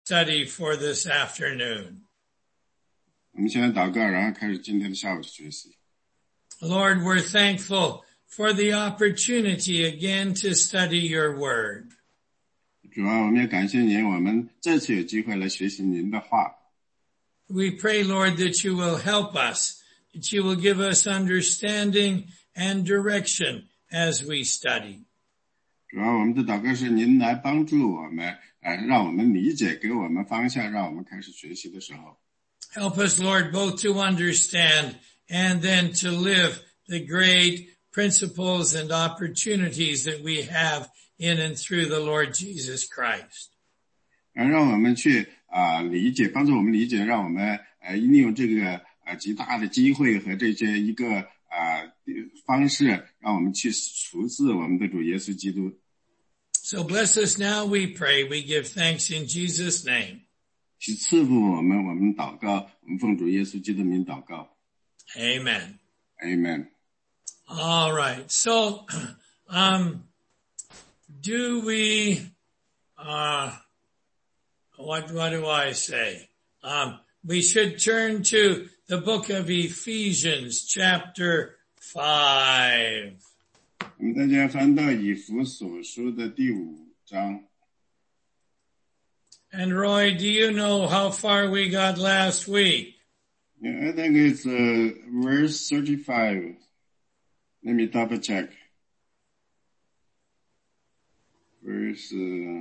study for this afternoon. 我们现在祷告，然后开始今天的下午的学习。 Lord, we're thankful for the opportunity again to study your word. 主啊，我们也感谢您，我们这次有机会来学习您的话。 We pray, Lord, that you will help us, that you will give us understanding and direction as we study. 主啊，我们的祷告是您来帮助我们，让我们理解，给我们方向，让我们开始学习的时候。 Help us, Lord, both to understand and then to live the great principles and opportunities that we have in and through the Lord Jesus Christ. 让我们去理解，帮助我们理解，让我们利用这个极大的机会和这些一个方式，让我们去处事我们的主耶稣基督。 So bless us now, we pray. We give thanks in Jesus' name. 去赐福我们祷告，我们奉主耶稣基督名祷告。 Amen. Amen. All right. So, do we, what do I say? We should turn to the book of Ephesians, chapter 5. 我们大家翻到以弗所书的第5章。 And Roy, do you know how far we got last week? Yeah, I think it's verse 35. Let me double check. Verse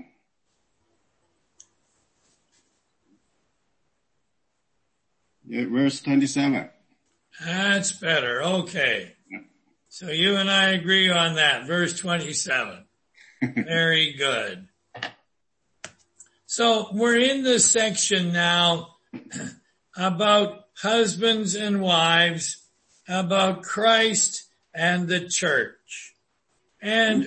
27. That's better. Okay. So you and I agree on that. Verse 27. Very good. So we're in the section now about husbands and wives, about Christ and the church. And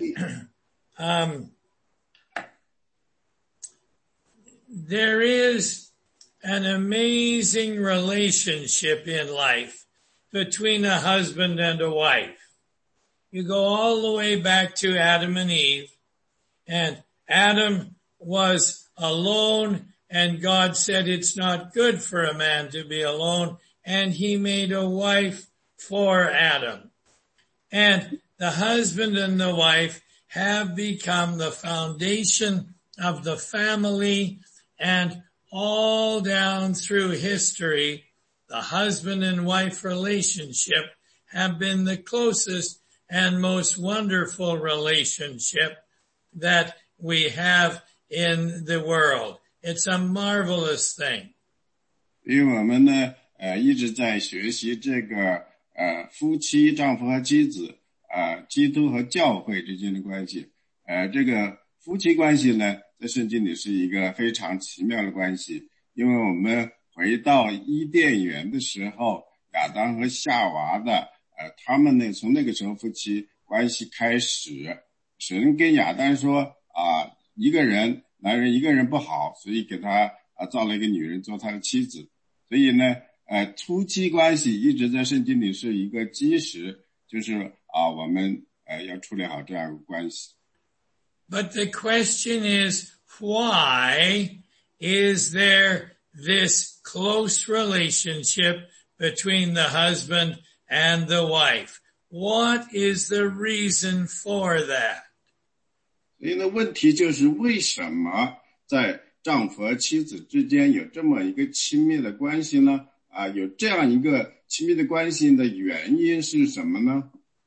there is an amazing relationship in life between a husband and a wife. You go all the way back to Adam and Eve, and Adam was alone, and God said it's not good for a man to be alone, and he made a wife for Adam. And the husband and the wife have become the foundation of the family, and all down through history, the husband and wife relationship have been the closest and most wonderful relationship that we have in the world. It's a marvelous thing. 因为我们呢一直在学习这个夫妻丈夫和妻子基督和教会之间的关系。这个夫妻关系呢在圣经里是一个非常奇妙的关系，因为我们回到伊甸园的时候，亚当和夏娃的他们呢从那个时候夫妻关系开始，神跟亚当说一个人男人一个人不好，所以给他造了一个女人做他的妻子。所以呢夫妻关系一直在圣经里是一个基石，就是我们要处理好这样一个关系。 But the question is, why is there this close relationship between the husband and the wife? What is the reason for that? 所以呢问题就是为什么在丈夫和妻子之间有这么一个亲密的关系呢？有这样一个亲密的关系的原因是什么呢？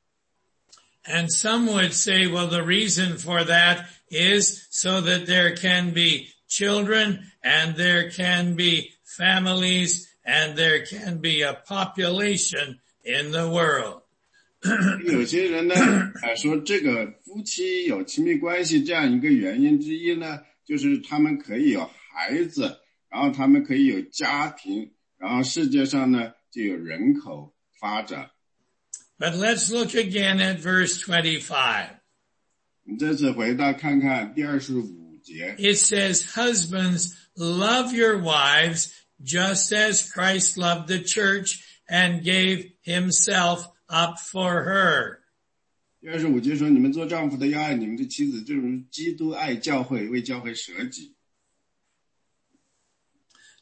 And some would say, well, the reason for that is so that there can be children and there can be families and there can be a population in the world. 有些人呢说这个夫妻有亲密关系这样一个原因之一呢，就是他们可以有孩子，然后他们可以有家庭，然后世界上呢就有人口发展。 But let's look again at verse 25. 这次回到看看第25节。 It says, husbands, love your wives just as Christ loved the church and gave himself up for her. 第25节说，你们做丈夫的要爱你们的妻子，正如基督爱教会，为教会舍己。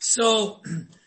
So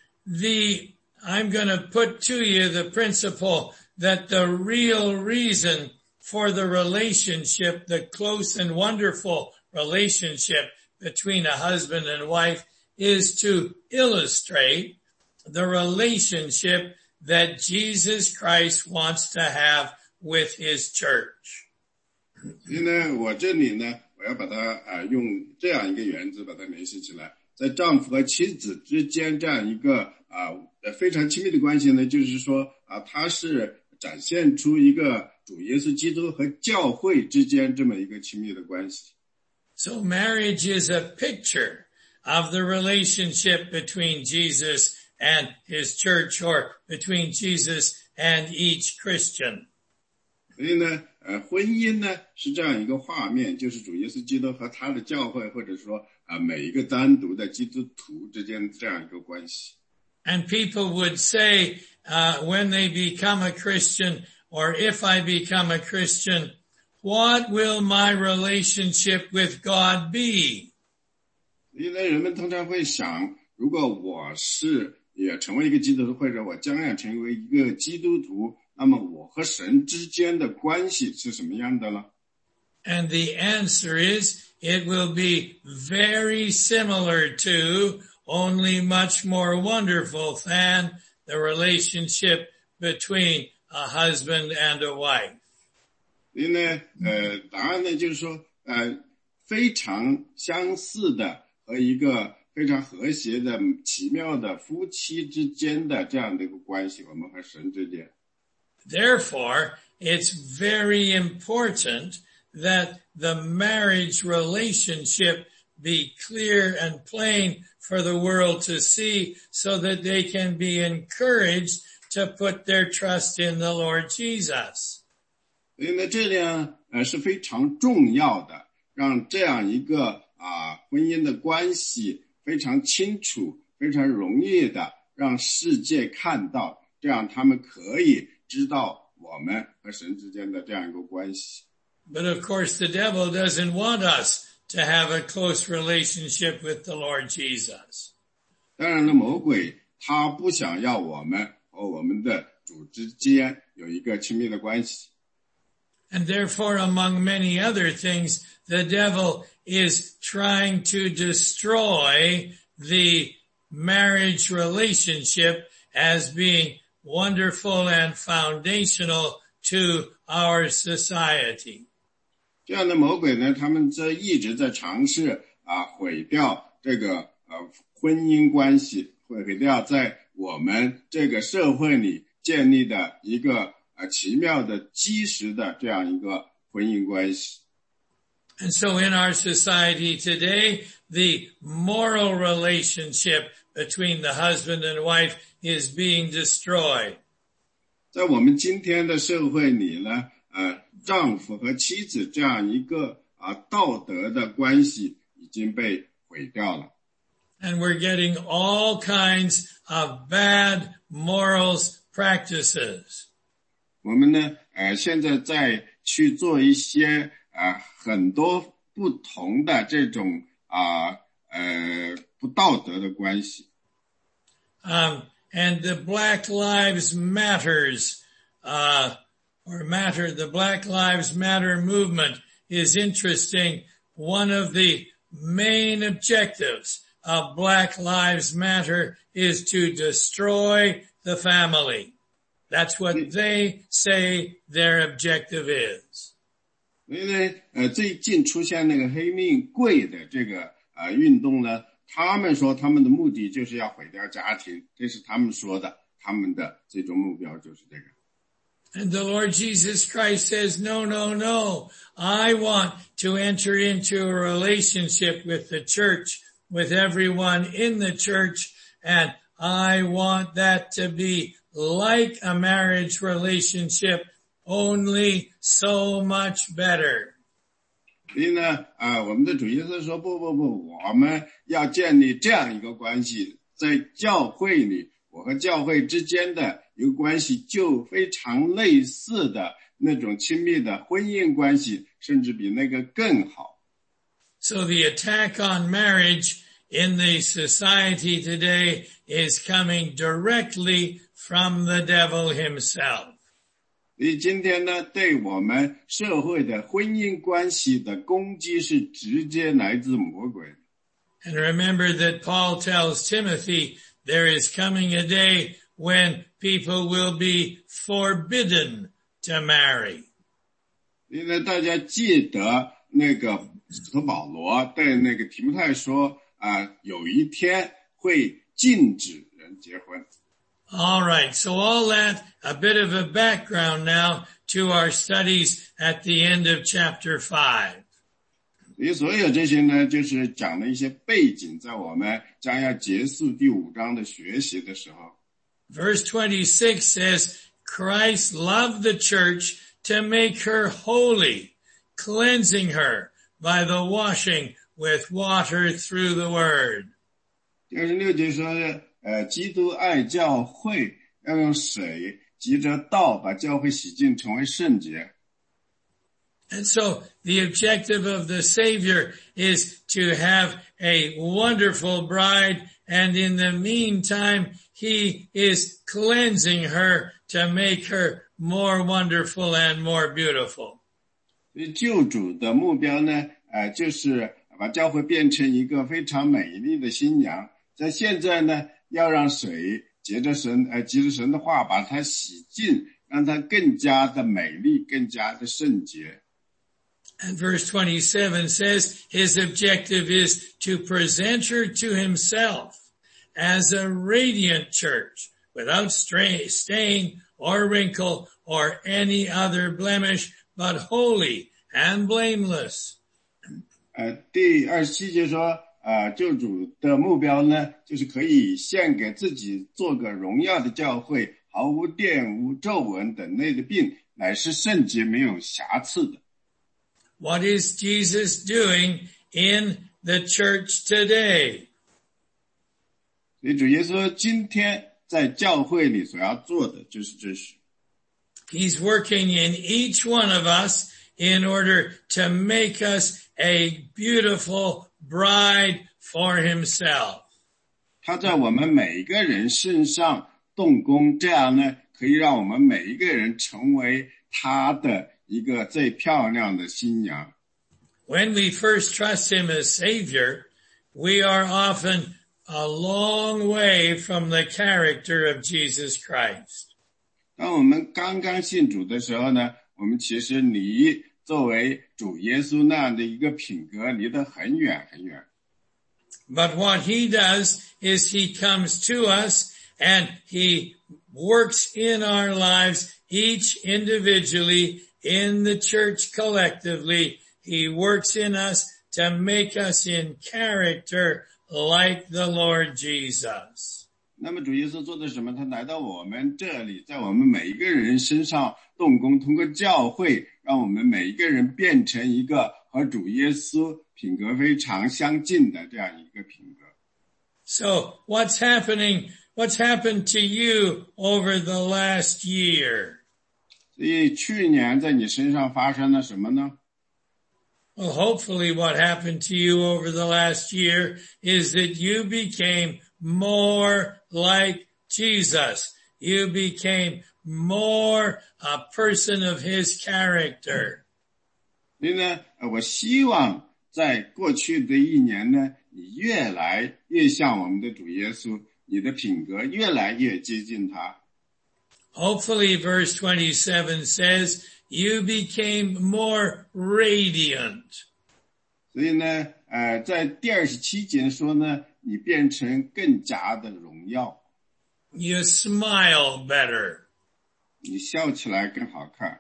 I'm going to put to you the principle that the real reason for the relationship, the close and wonderful relationship between a husband and wife, is to illustrate the relationship that Jesus Christ wants to have with his church. 所以呢，我这里呢，我要把它用这样一个原则把它联系起来，在丈夫和妻子之间这样一个非常亲密的关系呢，就是说它是展现出一个主耶稣基督和教会之间这么一个亲密的关系。 So marriage is a picture of the relationship between Jesus and his church, or between Jesus and each Christian. 所以呢，婚姻呢是这样一个画面，就是主耶稣基督和他的教会，或者说每一个单独的基督徒之间这样一个关系。 And people would say, when they become a Christian, or if I become a Christian, what will my relationship with God be? 所以呢，人们通常会想，如果我也成为一个基督徒，或者我将要成为一个基督徒，那么我和神之间的关系是什么样的呢？ And the answer is, it will be very similar to, only much more wonderful than, the relationship between a husband and a wife. 所以呢，答案呢就是说，非常相似的和一个非常和谐的、奇妙的夫妻之间的这样的一个关系，我们和神之间。 Therefore, it's very important that the marriage relationship be clear and plain for the world to see, so that they can be encouraged to put their trust in the Lord Jesus. 所以呢，这样是非常重要的，让这样一个婚姻的关系非常清楚、非常容易的让世界看到，这样他们可以知道我们和神之间的这样一个关系。 But of course, the devil doesn't want us to have a close relationship with the Lord Jesus. 当然了，魔鬼他不想要我们和我们的主之间有一个亲密的关系。 And therefore, among many other things, the devil is trying to destroy the marriage relationship as being wonderful and foundational to our society. 这样的魔鬼呢，他们一直在尝试毁掉这个婚姻关系，毁掉在我们这个社会里建立的一个奇妙的基石的这样一个婚姻关系。 And so in our society today, the moral relationship between the husband and wife is being destroyed. 在我们今天的社会里呢，丈夫和妻子这样一个道德的关系已经被毁掉了。 And we're getting all kinds of bad morals practices. 我们呢，现在在去做一些很多不同的这种不道德的关系。 And the Black Lives Matters, the Black Lives Matter movement is interesting. One of the main objectives of Black Lives Matter is to destroy the family. That's what they say their objective is. 因为呢，最近出现那个黑命贵的这个运动呢，他们说他们的目的就是要毁掉家庭，这是他们说的，他们的最终目标就是这个。 And the Lord Jesus Christ says, no, no, no. I want to enter into a relationship with the church, with everyone in the church, and I want that to be like a marriage relationship, only so much better. 所以呢，我们的主耶稣说，不，我们要建立这样一个关系，在教会里，我和教会之间的一个关系就非常类似的那种亲密的婚姻关系，甚至比那个更好。 So the attack on marriage in the society today is coming directly from the devil himself. 所以今天呢，对我们社会的婚姻关系的攻击是直接来自魔鬼。 And remember that Paul tells Timothy there is coming a day when people will be forbidden to marry. 因为大家记得那个使徒保罗对那个提摩太说有一天会禁止人结婚。 All right, so all that, a bit of a background now to our studies at the end of chapter 5. 所以所有这些呢，就是讲了一些背景，在我们将要结束第5章的学习的时候。 Verse 26 says, Christ loved the church to make her holy, cleansing her by the washing with water through the word. 26节说基督爱教会，要用水藉着道把教会洗净，成为圣洁。 And so the objective of the Savior is to have a wonderful bride, and in the meantime, he is cleansing her to make her more wonderful and more beautiful. 救主的目标呢，就是把教会变成一个非常美丽的新娘。在现在呢，要让水藉着神的话把它洗净，让它更加的美丽，更加的圣洁。 And verse 27 says his objective is to present her to himself as a radiant church without stain or wrinkle or any other blemish, but holy and blameless. 第27节说救主的目标呢，就是可以献给自己做个荣耀的教会，毫无玷污、皱纹等类的病，乃是圣洁没有瑕疵的。 What is Jesus doing in the church today? 所以主耶稣今天在教会里所要做的就是这事。 He's working in each one of us in order to make us a beautiful bride for himself. 他在我们每一个人身上动工，这样呢，可以让我们每一个人成为他的一个最漂亮的新娘。 When we first trust him as Savior, we are often a long way from the character of Jesus Christ. 当我们刚刚信主的时候呢，我们其实离作为主耶稣那样的一个品格离得很远很远。 But what he does is he comes to us and he works in our lives, each individually, in the church collectively. He works in us to make us in character like the Lord Jesus. 那么主耶稣做的什么？他来到我们这里，在我们每一个人身上动工，通过教会让我们每一个人变成一个和主耶稣品格非常相近的这样一个品格。 So what's happened to you over the last year? 所以去年在你身上发生了什么呢？ Well, hopefully what happened to you over the last year is that you became more like Jesus. You became more a person of his character. 所以呢，我希望在过去的一年呢，你越来越像我们的主耶稣，你的品格越来越接近他。 Hopefully, verse 27 says, you became more radiant. 所以呢，在第27节说呢，你变成更加的荣耀。 You smile better. 你笑起来更好看。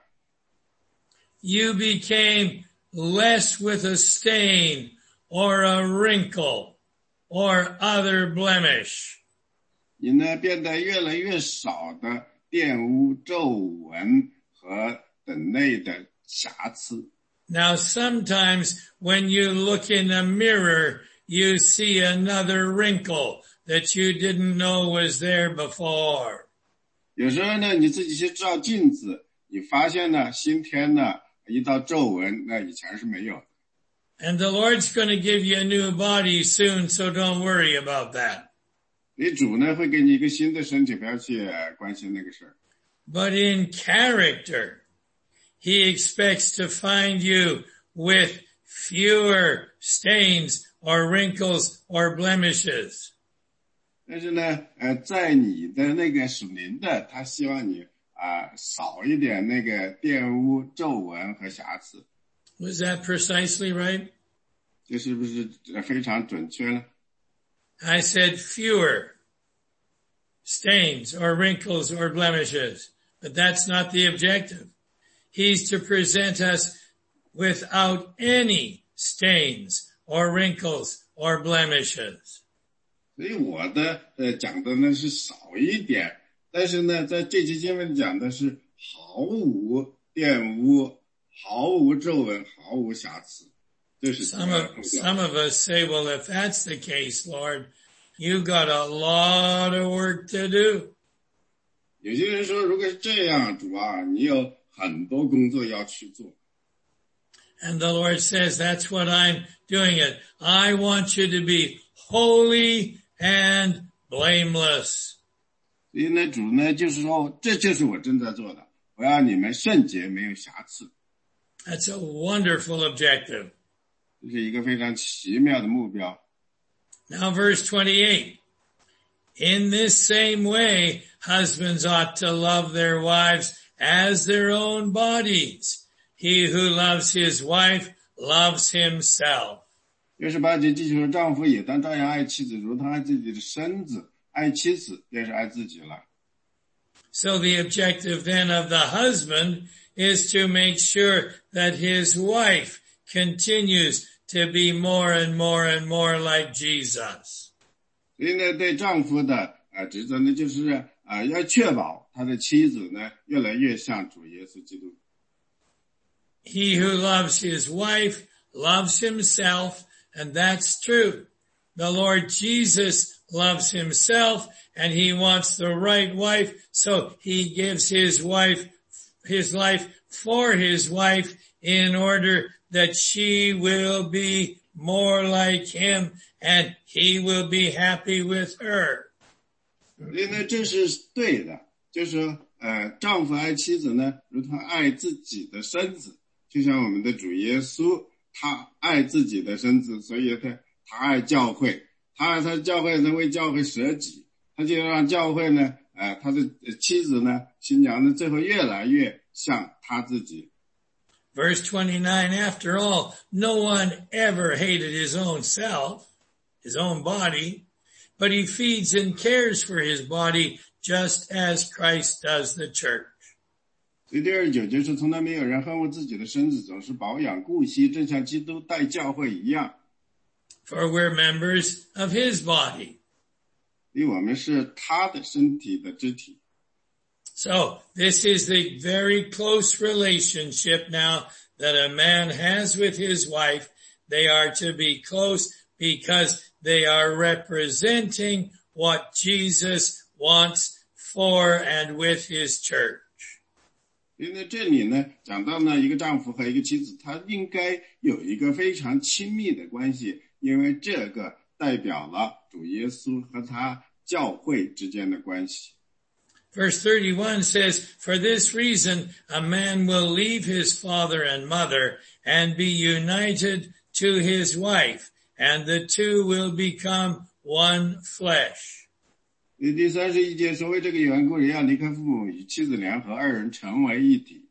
You became less with a stain or a wrinkle or other blemish. 你呢，变得越来越少的玷污、皱纹和等类的瑕疵。 Now, sometimes when you look in a mirror, you see another wrinkle that you didn't know was there before. 有时候呢，你自己去照镜子，你发现呢，今天呢，一道皱纹，那以前是没有的。 And the Lord's going to give you a new body soon, so don't worry about that. 你主呢会给你一个新的身体，不要去关心那个事儿。 But in character, he expects to find you with fewer stains or wrinkles or blemishes. 但是呢，在你的那个属灵的，他希望你少一点那个玷污、皱纹和瑕疵。 Was that precisely right? 这是不是非常准确呢？ I said fewer stains or wrinkles or blemishes, but that's not the objective. He's to present us without any stains or wrinkles or blemishes. 所以我的讲的呢是少一点，但是呢，在这期经文讲的是毫无玷污、毫无皱纹、毫无瑕疵。这是 Some of us say, well, if that's the case, Lord, you got a lot of work to do. 有些人说，如果是这样，主啊，你有很多工作要去做。 And the Lord says, that's what I'm doing it. I want you to be holy and blameless. 所以呢，主呢就是说，这就是我正在做的，我要你们圣洁，没有瑕疵。 That's a wonderful objective. 这是一个非常奇妙的目标。 Now verse 28. In this same way, husbands ought to love their wives as their own bodies. He who loves his wife loves himself. 68节继续说，丈夫也当照样爱妻子，如他爱自己的身子，爱妻子便是爱自己了。 So the objective then of the husband is to make sure that his wife continues to be more and more and more like Jesus. 所以呢，对丈夫的职责呢，就是要确保他的妻子呢越来越像主耶稣基督。 He who loves his wife loves himself, and that's true. The Lord Jesus loves himself, and he wants the right wife, so he gives his life for his wife in order that she will be more like him and he will be happy with her. 所以呢，这是对的，就是说丈夫爱妻子呢，如同爱自己的身子，就像我们的主耶稣，他爱自己的身子，所以他爱教会，他爱他的教会呢，为教会舍己，他就让教会呢，他的妻子呢，新娘呢，最后越来越像他自己。 Verse 29, after all, no one ever hated his own self, his own body, but he feeds and cares for his body just as Christ does the church. 所以第29节说，从来没有人恨恶自己的身子，总是保养顾惜，正像基督待教会一样。 For we're members of his body. 因为我们是他的身体的肢体。 So this is the very close relationship now that a man has with his wife. They are to be close because they are representing what Jesus wants for and with his church. 因为这里呢，讲到呢，一个丈夫和一个妻子，他应该有一个非常亲密的关系，因为这个代表了主耶稣和他教会之间的关系。 Verse 31 says, for this reason, a man will leave his father and mother and be united to his wife, and the two will become one flesh. 第31节说，为这个缘故，人要离开父母，与妻子联合，二人成为一体。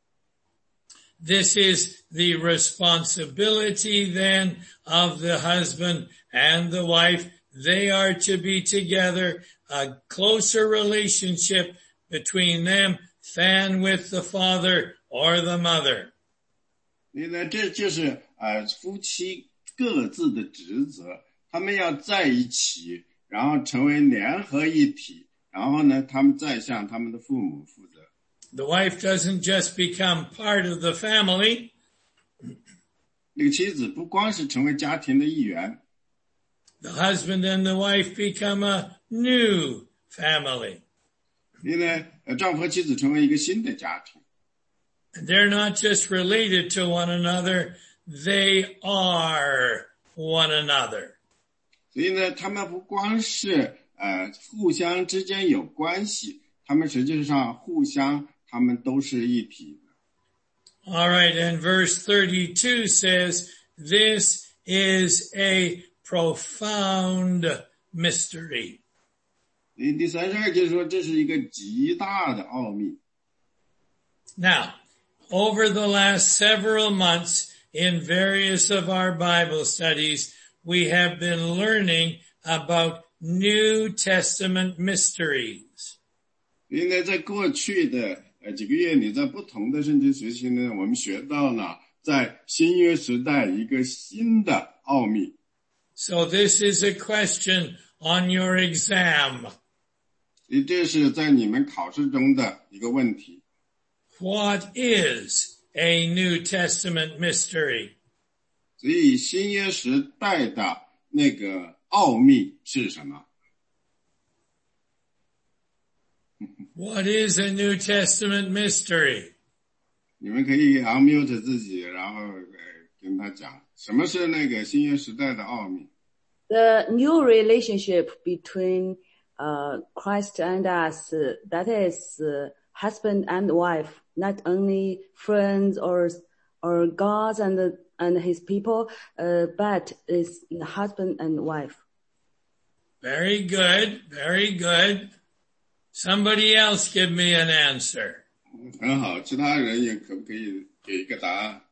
This is the responsibility then of the husband and the wife. They are to be together, a closer relationship between them than with the father or the mother. 所以呢，这就是夫妻各自的职责，他们要在一起，然后成为联合一体，然后呢，他们再向他们的父母负责。 The wife doesn't just become part of the family. 那个妻子不光是成为家庭的一员。 The husband and the wife become a new family. 因为丈夫和妻子成为一个新的家庭。 And they're not just related to one another, they are one another. 所以呢，他们不光是互相之间有关系，他们实际上互相，他们都是一体的。 All right, and verse 32 says, this is a profound mystery. 第32节说，这是一个极大的奥秘。 Now, over the last several months in various of our Bible studies, we have been learning about New Testament mysteries. 所以呢，在过去的几个月里，在不同的圣经学习呢，我们学到了在新约时代一个新的奥秘。 So this is a question on your exam. 这是在你们考试中的一个问题。 What is a New Testament mystery? 所以新约时代的那个奥秘是什么？ What is a New Testament mystery? 你们可以 unmute 自己，然后跟他讲什么是那个新约时代的奥秘。 The new relationship between Christ and us, that is husband and wife, not only friends or God and his people, but is husband and wife. Very good, very good. Somebody else give me an answer. 很好，其他人也可不可以给一个答案？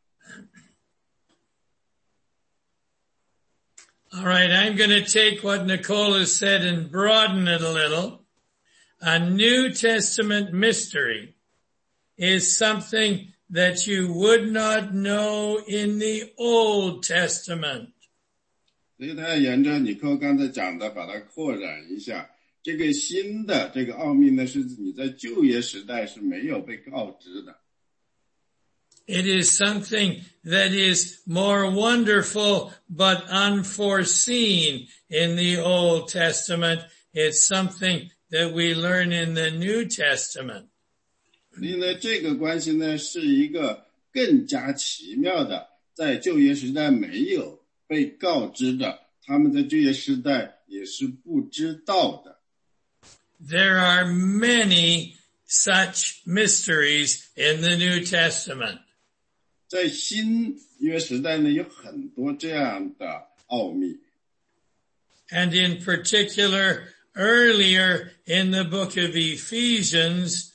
All right, I'm going to take what Nicole has said and broaden it a little. A New Testament mystery is something that you would not know in the Old Testament. 所以他沿着尼寇刚才讲的把它扩展一下，这个新的这个奥秘呢，是你在旧约时代是没有被告知的。 It is something that is more wonderful but unforeseen in the Old Testament. It's something that we learn in the New Testament. 所以呢，这个关系呢是一个更加奇妙的，在旧约时代没有被告知的，他们在旧约时代也是不知道的。 There are many such mysteries in the New Testament. 在新约时代呢，有很多这样的奥秘。 And in particular, earlier in the book of Ephesians,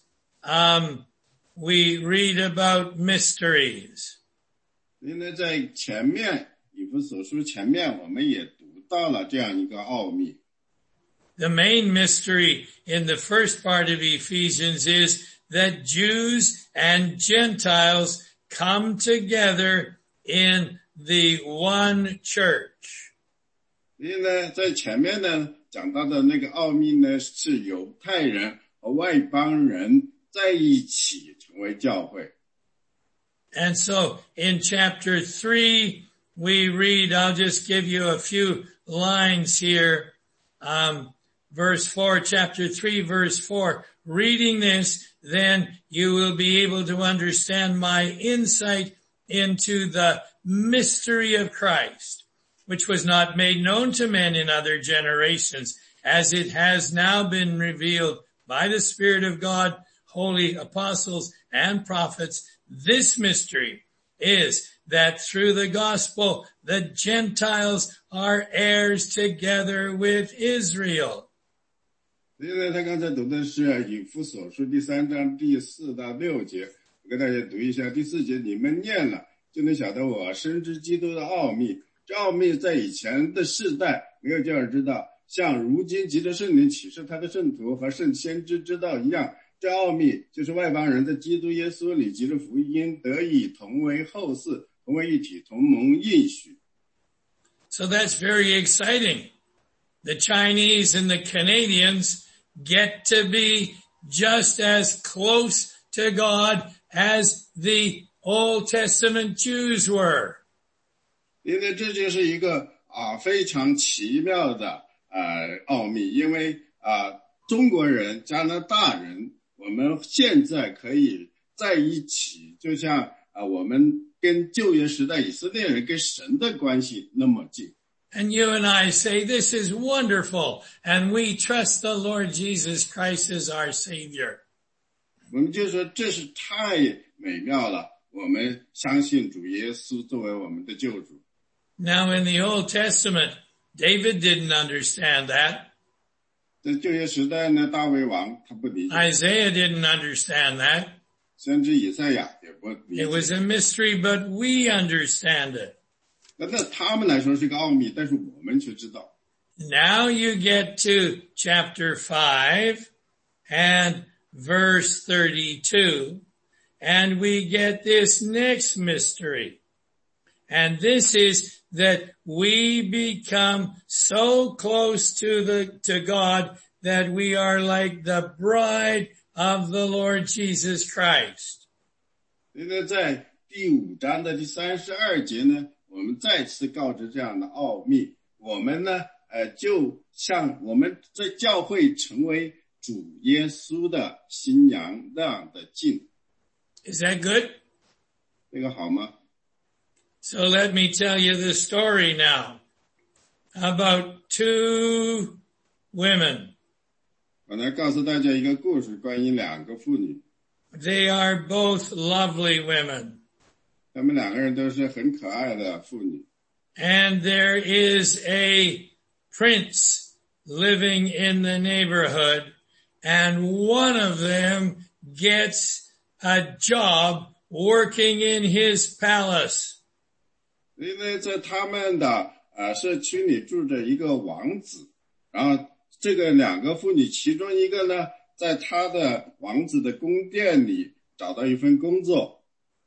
we read about mysteries. 所以呢，在前面以弗所书前面，我们也读到了这样一个奥秘。 The main mystery in the first part of Ephesians is that Jews and Gentiles come together in the one church. 所以呢，在前面呢讲到的那个奥秘呢，是犹太人和外邦人在一起成为教会。 And so in chapter 3, we read, I'll just give you a few lines here. Verse 4, chapter 3, verse 4. Reading this, then you will be able to understand my insight into the mystery of Christ, which was not made known to men in other generations, as it has now been revealed by the Spirit of God, holy apostles and prophets. This mystery is that through the gospel, the Gentiles are heirs together with Israel. 所以呢，他刚才读的是以弗所书第3章第4到6节，我跟大家读一下。第4节，你们念了，就能晓得我深知基督的奥秘。这奥秘在以前的世代没有叫人知道，像如今藉着圣灵启示他的圣徒和圣先知知道一样。这奥秘就是外邦人在基督耶稣里藉着福音得以同为后嗣，同为一体，同蒙应许。 So that's very exciting. The Chinese and the Canadians get to be just as close to God as the Old Testament Jews were. 因为这就是一个非常奇妙的奥秘，因为中国人、加拿大人，我们现在可以在一起，就像我们跟旧约时代以色列人跟神的关系那么近。 And you and I say, this is wonderful, and we trust the Lord Jesus Christ as our Savior. 我们就说这是太美妙了，我们相信主耶稣作为我们的救主。 Now in the Old Testament, David didn't understand that. 在旧约时代呢，大卫王他不理解， Isaiah didn't understand that. 先知以赛亚也不理 It was 解。 a mystery, but we understand it. 那对他们来说是个奥秘，但是我们却知道。 Now you get to chapter 5 and verse 32, and we get this next mystery. And this is that we become so close to God that we are like the bride of the Lord Jesus Christ. 所以呢，在第5章的第32节呢，我们再次告知这样的奥秘。我们呢，就像我们在教会成为主耶稣的新娘那样的近。 Is that good? 这个好吗？ So let me tell you the story now about 2 women. 我来告诉大家一个故事，关于2个妇女。 They are both lovely women. 她们2个人都是很可爱的妇女。 And there is a prince living in the neighborhood, and one of them gets a job working in his palace. 所以呢，在他们的社区里住着一个王子，然后这个2个妇女，其中一个呢，在他的王子的宫殿里找到一份工作。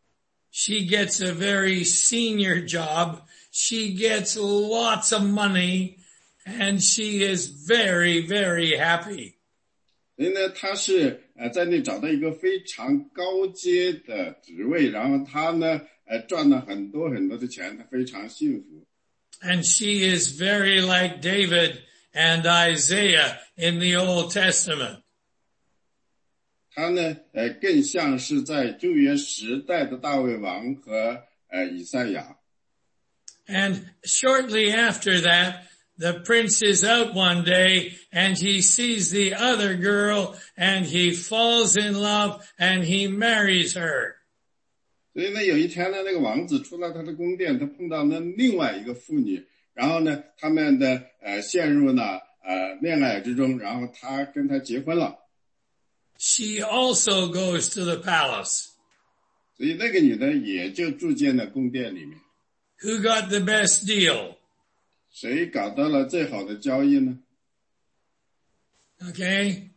She gets a very senior job. She gets lots of money, and she is very, very happy. 所以呢，她是在那找到一个非常高阶的职位，然后她呢赚了很多很多的钱，她非常幸福。 And she is very like David and Isaiah in the Old Testament. 她呢更像是在旧约时代的大卫王和以赛亚。 And shortly after that, the prince is out one day and he sees the other girl and he falls in love and he marries her. 所以呢，有一天呢，那个王子出了他的宫殿，他碰到了另外一个妇女，然后呢，他们的陷入了恋爱之中，然后他跟他结婚了。 She also goes to the palace. 所以那个女的也就住进了宫殿里面。 Who got the best deal? 谁搞到了最好的交易呢？ Okay.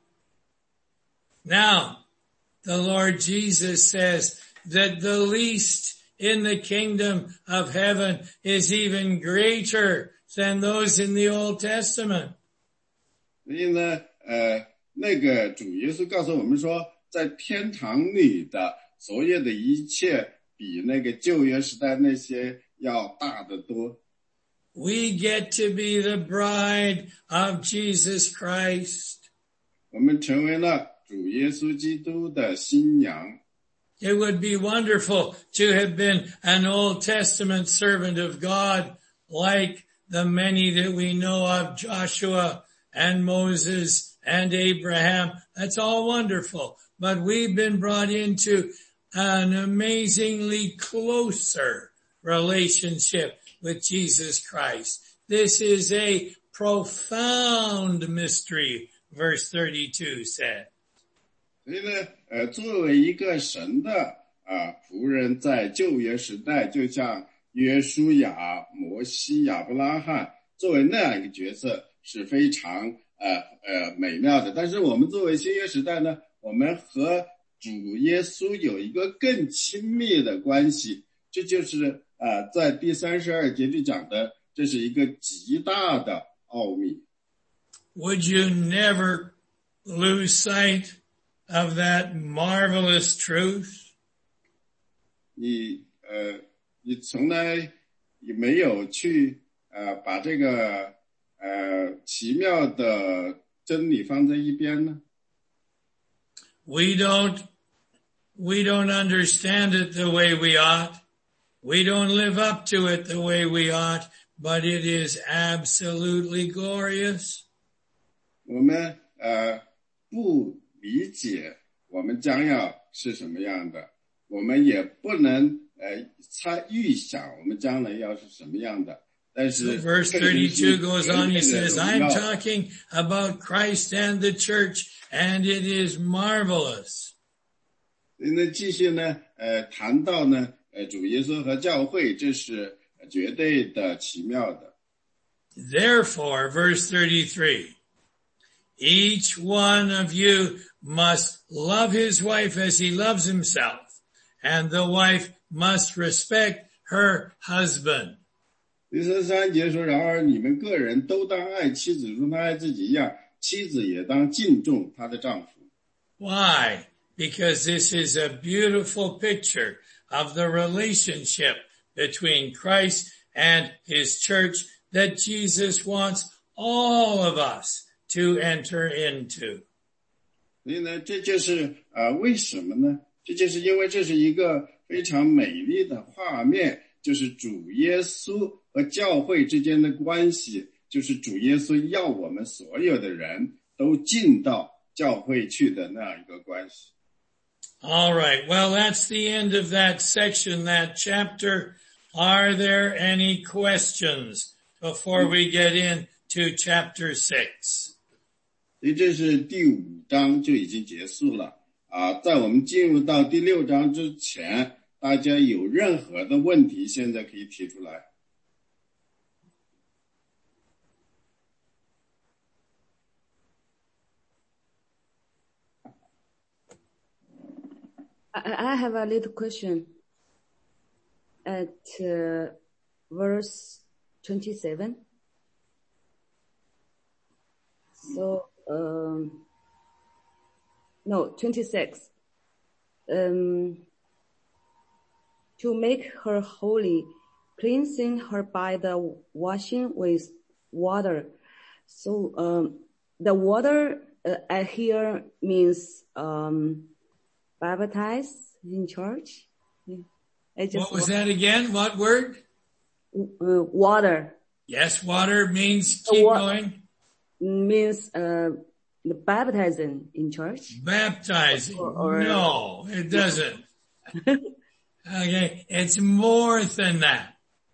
Now, the Lord Jesus says that the least in the kingdom of heaven is even greater than those in the Old Testament. 所以呢，那个主耶稣告诉我们说，在天堂里的所有的一切，比那个旧约时代那些要大得多。 We get to be the bride of Jesus Christ. 我们成为了主耶稣基督的新娘。 It would be wonderful to have been an Old Testament servant of God like the many that we know of, Joshua and Moses and Abraham. That's all wonderful. But we've been brought into an amazingly closer relationship with Jesus Christ. This is a profound mystery, verse 32 said. 所以呢，作为一个神的仆人，在旧约时代，就像约书亚、摩西、亚伯拉罕，作为那样一个角色是非常美妙的。但是我们作为新约时代呢，我们和主耶稣有一个更亲密的关系，这就是在第32节里讲的，这是一个极大的奥秘。 Would you never lose sight of that marvelous truth? 你从来也没有去把这个奇妙的真理放在一边呢？ We don't understand it the way we ought. We don't live up to it the way we ought, but it is absolutely glorious. 我们不理解我们将要是什么样的，我们也不能预想我们将来要是什么样的。但是 So verse 32 goes on, he says, I'm talking about Christ and the church, and it is marvelous. 那继续呢谈到呢主耶稣和教会，这是绝对的奇妙的。 Therefore, verse 33, each one of you must love his wife as he loves himself, and the wife must respect her husband. 第33节说，然而你们个人都当爱妻子如同爱自己一样，妻子也当敬重她的丈夫。 Why? Because this is a beautiful picture of the relationship between Christ and his church that Jesus wants all of us to enter into. 所以呢，这就是为什么呢？这就是因为这是一个非常美丽的画面，就是主耶稣和教会之间的关系，就是主耶稣要我们所有的人都进到教会去的那样一个关系。 All right. Well, that's the end of that section, that chapter. Are there any questions before we get into chapter 6? 所以这是第5章就已经结束了在我们进入到第6章之前，大家有任何的问题现在可以提出来。 I have a little question at verse 27. So, no, 26. To make her holy, cleansing her by the washing with water. So, the water here means baptized in church. What was that again? What word? Water. Yes, water means keep going. Means baptizing in church. Baptizing. No, it doesn't. Okay, it's more than that.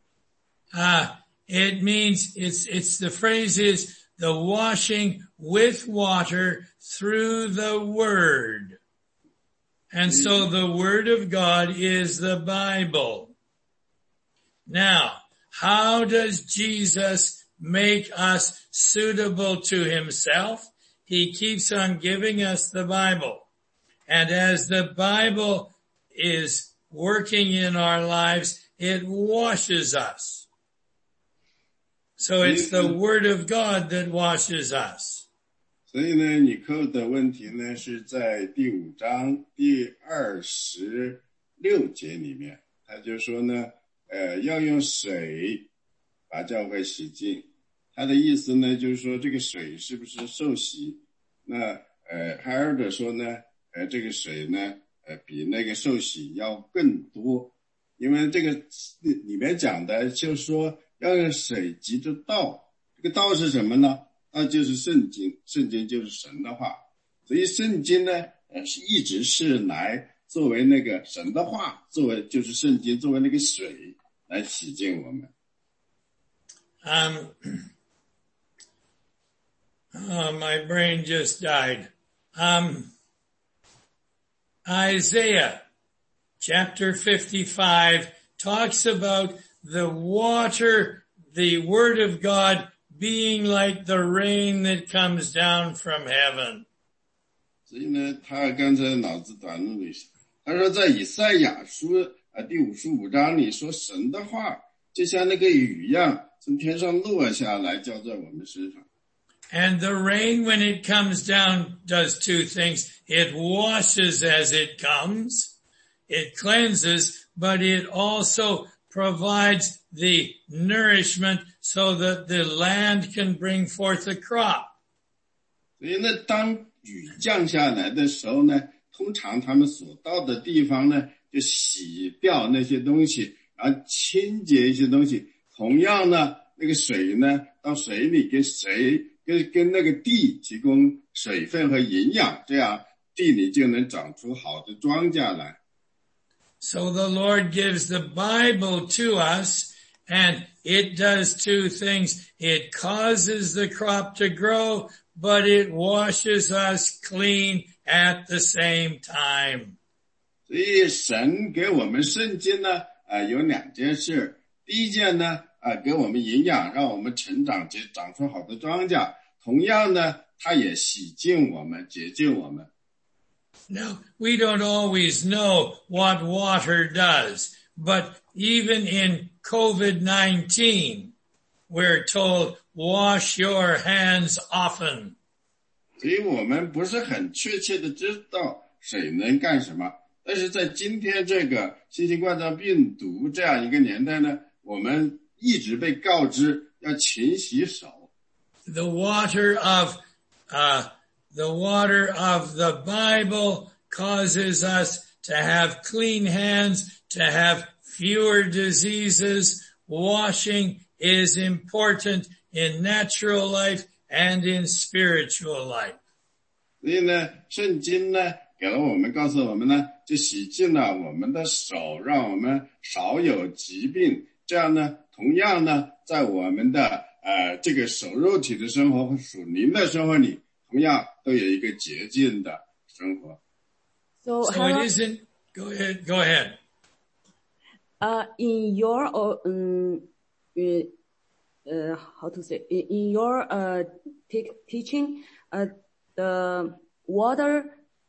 It means it's the phrase is the washing with water through the word. And so the word of God is the Bible. Now, how does Jesus make us suitable to himself? He keeps on giving us the Bible. And as the Bible is working in our lives, it washes us. So it's the word of God that washes us. 所以呢，你扣的问题呢是在第5章第26节里面，他就说呢，要用水把教会洗净。他的意思呢，就是说这个水是不是受洗？那海尔德说呢，这个水呢，比那个受洗要更多，因为这个里面讲的就是说要用水及着道，这个道是什么呢？那就是圣经，圣经就是神的话，所以圣经呢，是一直是来作为那个神的话，作为就是圣经作为那个水来洗净我们。 My brain just died. Isaiah chapter 55 talks about the water, the word of God being like the rain that comes down from heaven. 所以呢，他刚才脑子短路了一下。他说在以赛亚书第55章里说，神的话就像那个雨一样从天上落下来，浇在我们身上。 And the rain, when it comes down, does two things. It washes as it comes. It cleanses, but it also provides the nourishment so that the land can bring forth a crop. 所以呢，当雨降下来的时候呢，通常他们所到的地方呢，就洗掉那些东西， 然后清洁一些东西。同样呢，那个水呢，到水里跟那个地提供水分和营养，这样地里就能长出好的庄稼来。 So the Lord gives the Bible to us, and it does two things. It causes the crop to grow, but it washes us clean at the same time. 所以神给我们圣经呢，有两件事。第一件呢，给我们营养，让我们成长，长出好的庄稼。同样呢，它也洗净我们，洁净我们。 Now, we don't always know what water does, but even in COVID-19, we're told, wash your hands often. 所以我们不是很确切的知道水能干什么。但是在今天这个新型冠状病毒这样一个年代呢，我们一直被告知要勤洗手。 The water of the Bible causes us to have clean hands, to have fewer diseases. Washing is important in natural life and in spiritual life. 所以呢，圣经呢告诉我们呢，就洗净了我们的手，让我们少有疾病。这样呢，同样呢，在我们的这个手肉体的生活和属灵的生活里，同样都有一个洁净的生活。 So it isn't. Go ahead. In your how to say, in your teaching, the water,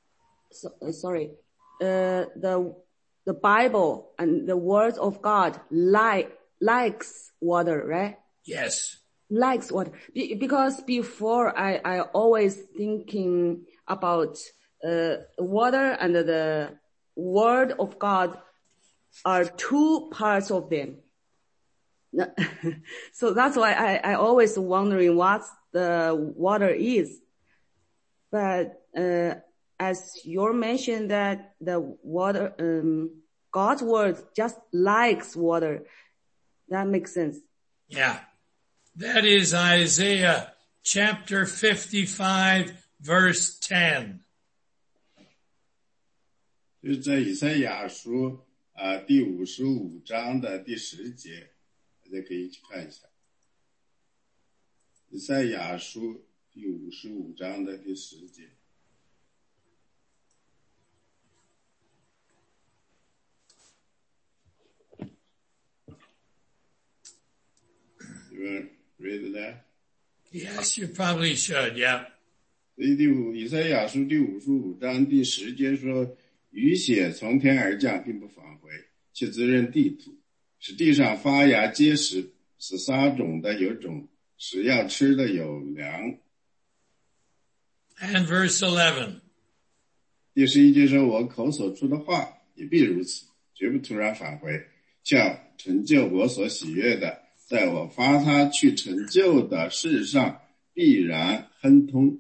the Bible and the words of God likes water, right? Yes. Likes water. Because before I always thinking about water and the word of God are two parts of them. So that's why I always wondering what the water is. But as you mentioned that the water, God's word just likes water. That makes sense. Yeah. That is Isaiah chapter 55 verse 10. 就是在以赛亚书第55章的第10节，大家可以去看一下。以赛亚书第55章的第10节。You read that? Yes, you probably should, yeah. 以赛亚书第55章第10节说，雨血从天而降，并不返回，却滋润地土，使地上发芽结实，使撒种的有种，使要吃的有粮。 And verse 11. 第11节说，我口所出的话也必如此，绝不突然返回，叫成就我所喜悦的，在我发他去成就的事上必然亨通。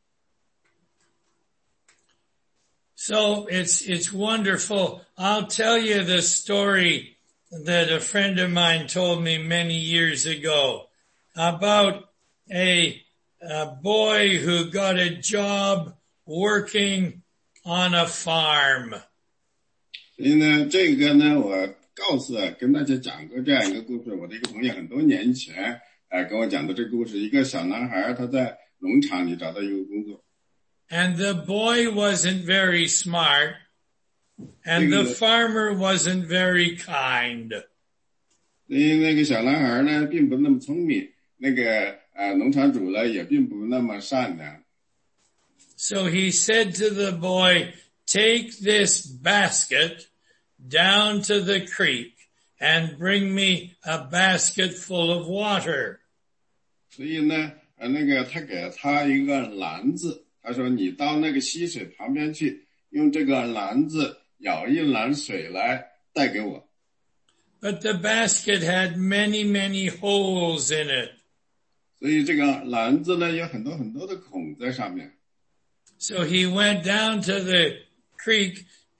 So it's wonderful. I'll tell you the story that a friend of mine told me many years ago about a boy who got a job working on a farm. 所以呢，这个呢，我跟大家讲过这样一个故事。我的一个朋友很多年前跟我讲的这个故事，一个小男孩他在农场里找到一个工作。 And the boy wasn't very smart, and the farmer wasn't very kind. 所以那个小男孩呢，并不那么聪明，那个农场主呢，也并不那么善良。 So he said to the boy, "Take this basket down to the creek and bring me a basket full of water." 所以呢，那个他给他一个篮子。他说你到那个溪水旁边去，用这个篮子舀一篮水来带给我。 But the basket had many, many holes in it. 所以这个篮子呢，有很多的孔在上面。 So he went down to the creek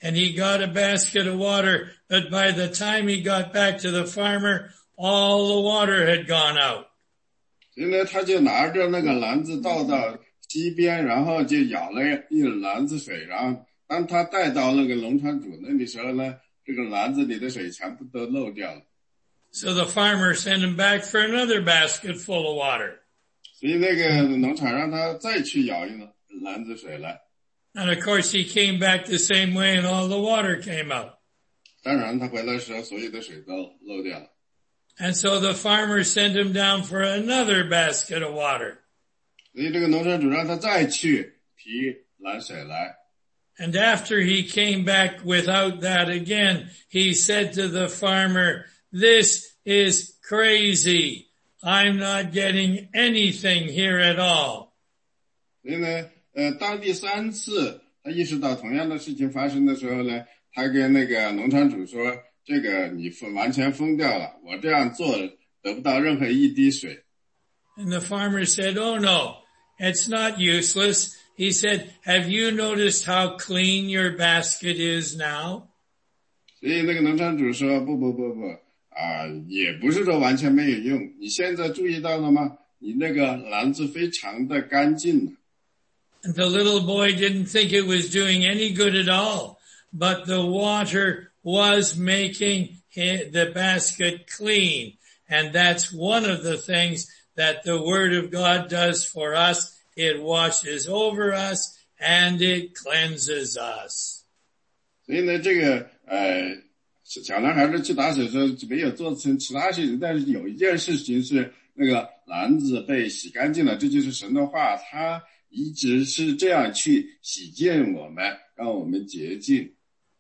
and he got a basket of water, but by the time he got back to the farmer, all the water had gone out. 所以呢，他就拿着那个篮子倒到溪边，然后就舀了一篮子水，然后当他带到那个农场主那里时候呢，这个篮子里的水全部都漏掉了。 So the farmer sent him back for another basket full of water. 所以那个农场让他再去舀一篮子水来。 And of course he came back the same way and all the water came out. 当然他回来的时候，所有的水都漏掉了。 And so the farmer sent him down for another basket of water. 所以这个农场主让他再去提篮水来。 And after he came back without that again, he said to the farmer, "This is crazy. I'm not getting anything here at all." 所以呢，当第三次他意识到同样的事情发生的时候呢，他跟那个农场主说：“这个你完全疯掉了，我这样做得不到任何一滴水。” And the farmer said, "Oh no, it's not useless." He said, "Have you noticed how clean your basket is now?" 所以那个农场主说：“不，也不是说完全没有用。你现在注意到了吗？你那个篮子非常的干净了。” And the little boy didn't think it was doing any good at all, but the water was making the basket clean. And that's one of the things that the Word of God does for us. It washes over us and it cleanses us. 所以呢，这个小男孩子去打水的时候没有做成其他事情，但是有一件事情是那个篮子被洗干净了，这就是神的话，他一直是这样去洗净我们，让我们洁净。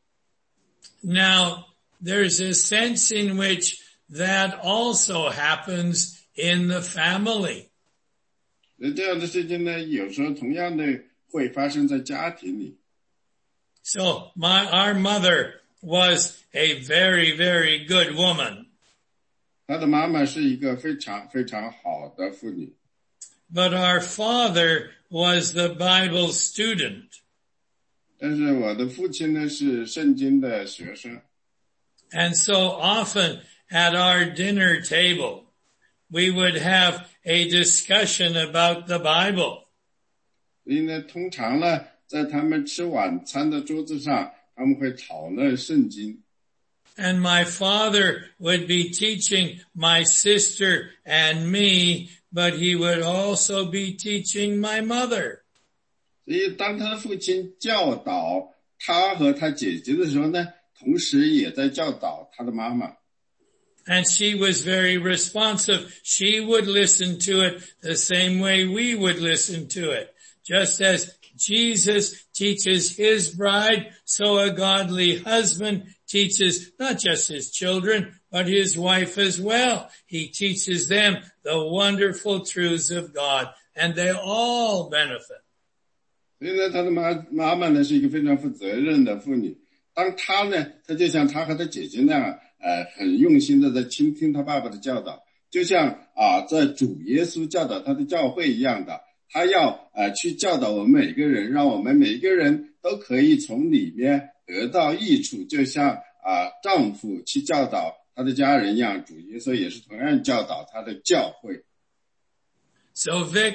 Now, there's a sense in which that also happens in the family. 这样的事情呢，有时候同样的会发生在家庭里。 So our mother was a very, very good woman. 他的妈妈是一个非常非常好的妇女。 But our father was the Bible student. 但是我的父亲呢是圣经的学生。 And so often at our dinner table, we would have a discussion about the Bible. 所以呢，通常呢，在他们吃晚餐的桌子上，他们会讨论圣经。 And my father would be teaching my sister and me, but he would also be teaching my mother. 所以当他父亲教导他和他姐姐的时候呢，同时也在教导他的妈妈。 And she was very responsive. She would listen to it the same way we would listen to it. Just as Jesus teaches his bride, so a godly husband teaches not just his children, but his wife as well. He teaches them the wonderful truths of God, and they all benefit. 所以呢，他的妈妈呢是一个非常负责任的妇女。当他呢，他就像他和他姐姐那样，很用心的在倾听他爸爸的教导，就像在主耶稣教导他的教会一样的，他要去教导我们每个人，让我们每一个人都可以从里面得到益处，就像丈夫去教导他的家人一样，主耶稣也是同样教导他的教会。 So Vic,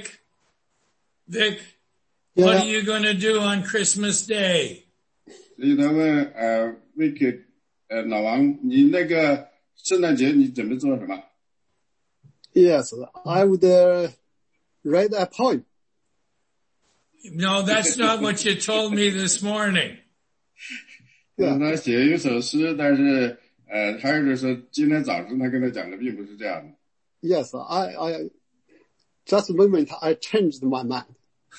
what are you going to do on Christmas Day? 所以他问Vic，老王，你那个圣诞节你准备做什么？ Yes, I would write a poem. No, that's not what you told me this morning. 他写一首诗，但是他是说今天早上他跟他讲的并不是这样的。 Yes, I just a moment I changed my mind.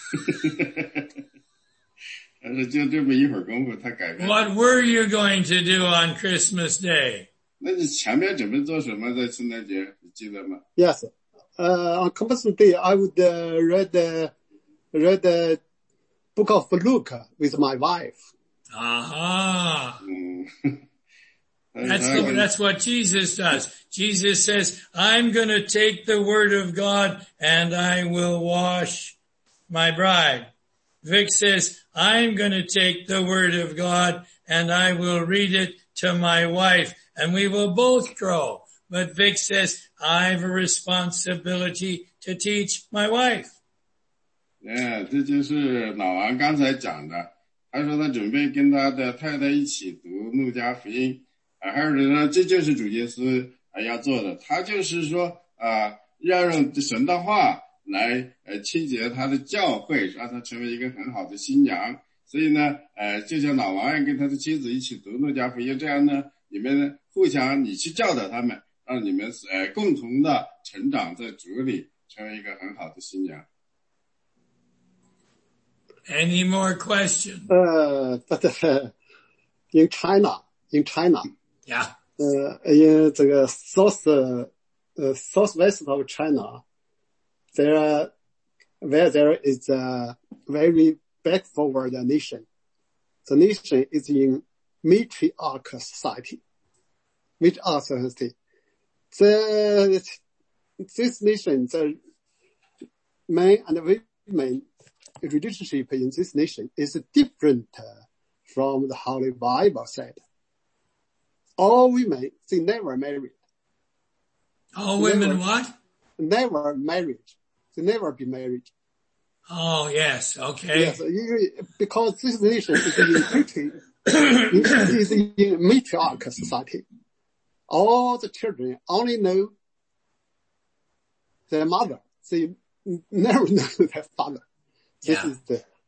但是就这么一会儿功夫，他改变。 What were you going to do on Christmas Day? 那你前面准备做什么在圣诞节？你记得吗？ Yes, on Christmas Day I would read the book of Luke with my wife. Aha. That's what Jesus does. Jesus says, I'm going to take the word of God and I will wash my bride, Vic says, I'm going to take the word of God and I will read it to my wife and we will both grow. But Vic says, I have a responsibility to teach my wife. 这就是老王刚才讲的，他说他准备跟他的太太一起读路加福音，还有呢，这就是主耶稣要做的，他就是说要用神的话来清洁他的教会，让他成为一个很好的新娘。所以呢就像老王跟他的妻子一起读路加福音，这样呢你们互相你去教导他们，让你们共同的成长在主里，成为一个很好的新娘。 Any more questions? But in China, yeah, in the southwest of China, where there is a very backward nation. The nation is in matriarchal society. This nation, the men and women relationship in this nation is different from the Holy Bible said. All women, they never married. All women what? Never married. They never be married. Oh, yes. Okay. Yes, because this nation is in matriarchal society. All the children only know their mother. They never know their father. This is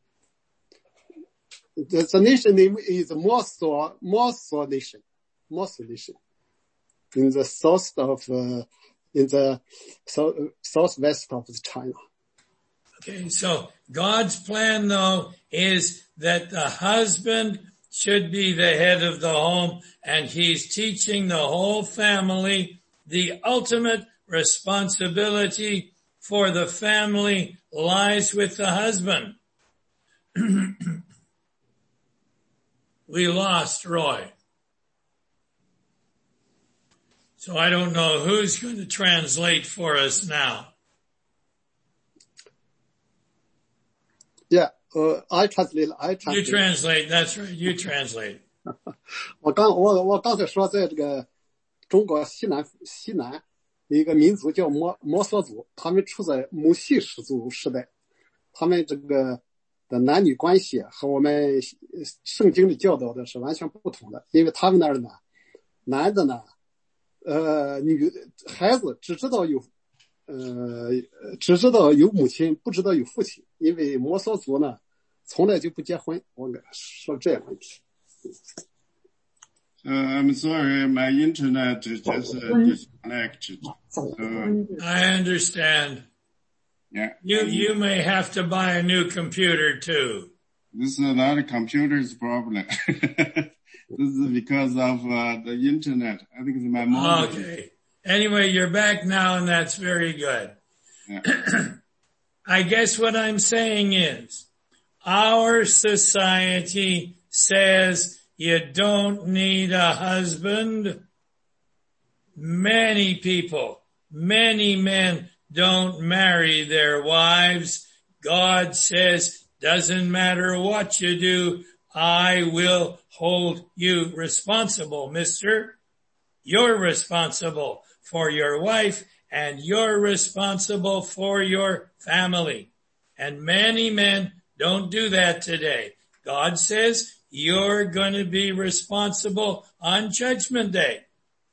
the nation name is Mosul nation. Mosul nation. In the south of, in the southwest of China. Okay, so God's plan though is that the husband should be the head of the home and he's teaching the whole family the ultimate responsibility for the family lies with the husband. We lost Roy. So I don't know who's going to translate for us now. Yeah, I translate. You translate, that's right, you translate. 我刚才说在这个中国西南一个民族叫摩梭族，他们处在母系氏族时代，他们这个的男女关系和我们圣经里教导的是完全不同的，因为他们那儿呢，男的呢，孩子只知道有母亲，不知道有父亲，因为摩梭族呢从来就不结婚。我说这样问题。 I'm sorry, my internet just disconnected. I understand. Yeah. You may have to buy a new computer too. This is not a computer's problem. This is because of the internet. I think it's my mom. Okay. Anyway, you're back now and that's very good. Yeah. I guess what I'm saying is our society says you don't need a husband. Many people, many men don't marry their wives. God says, doesn't matter what you do, I will hold you responsible, mister. You're responsible for your wife and you're responsible for your family. And many men don't do that today. God says you're going to be responsible on Judgment Day.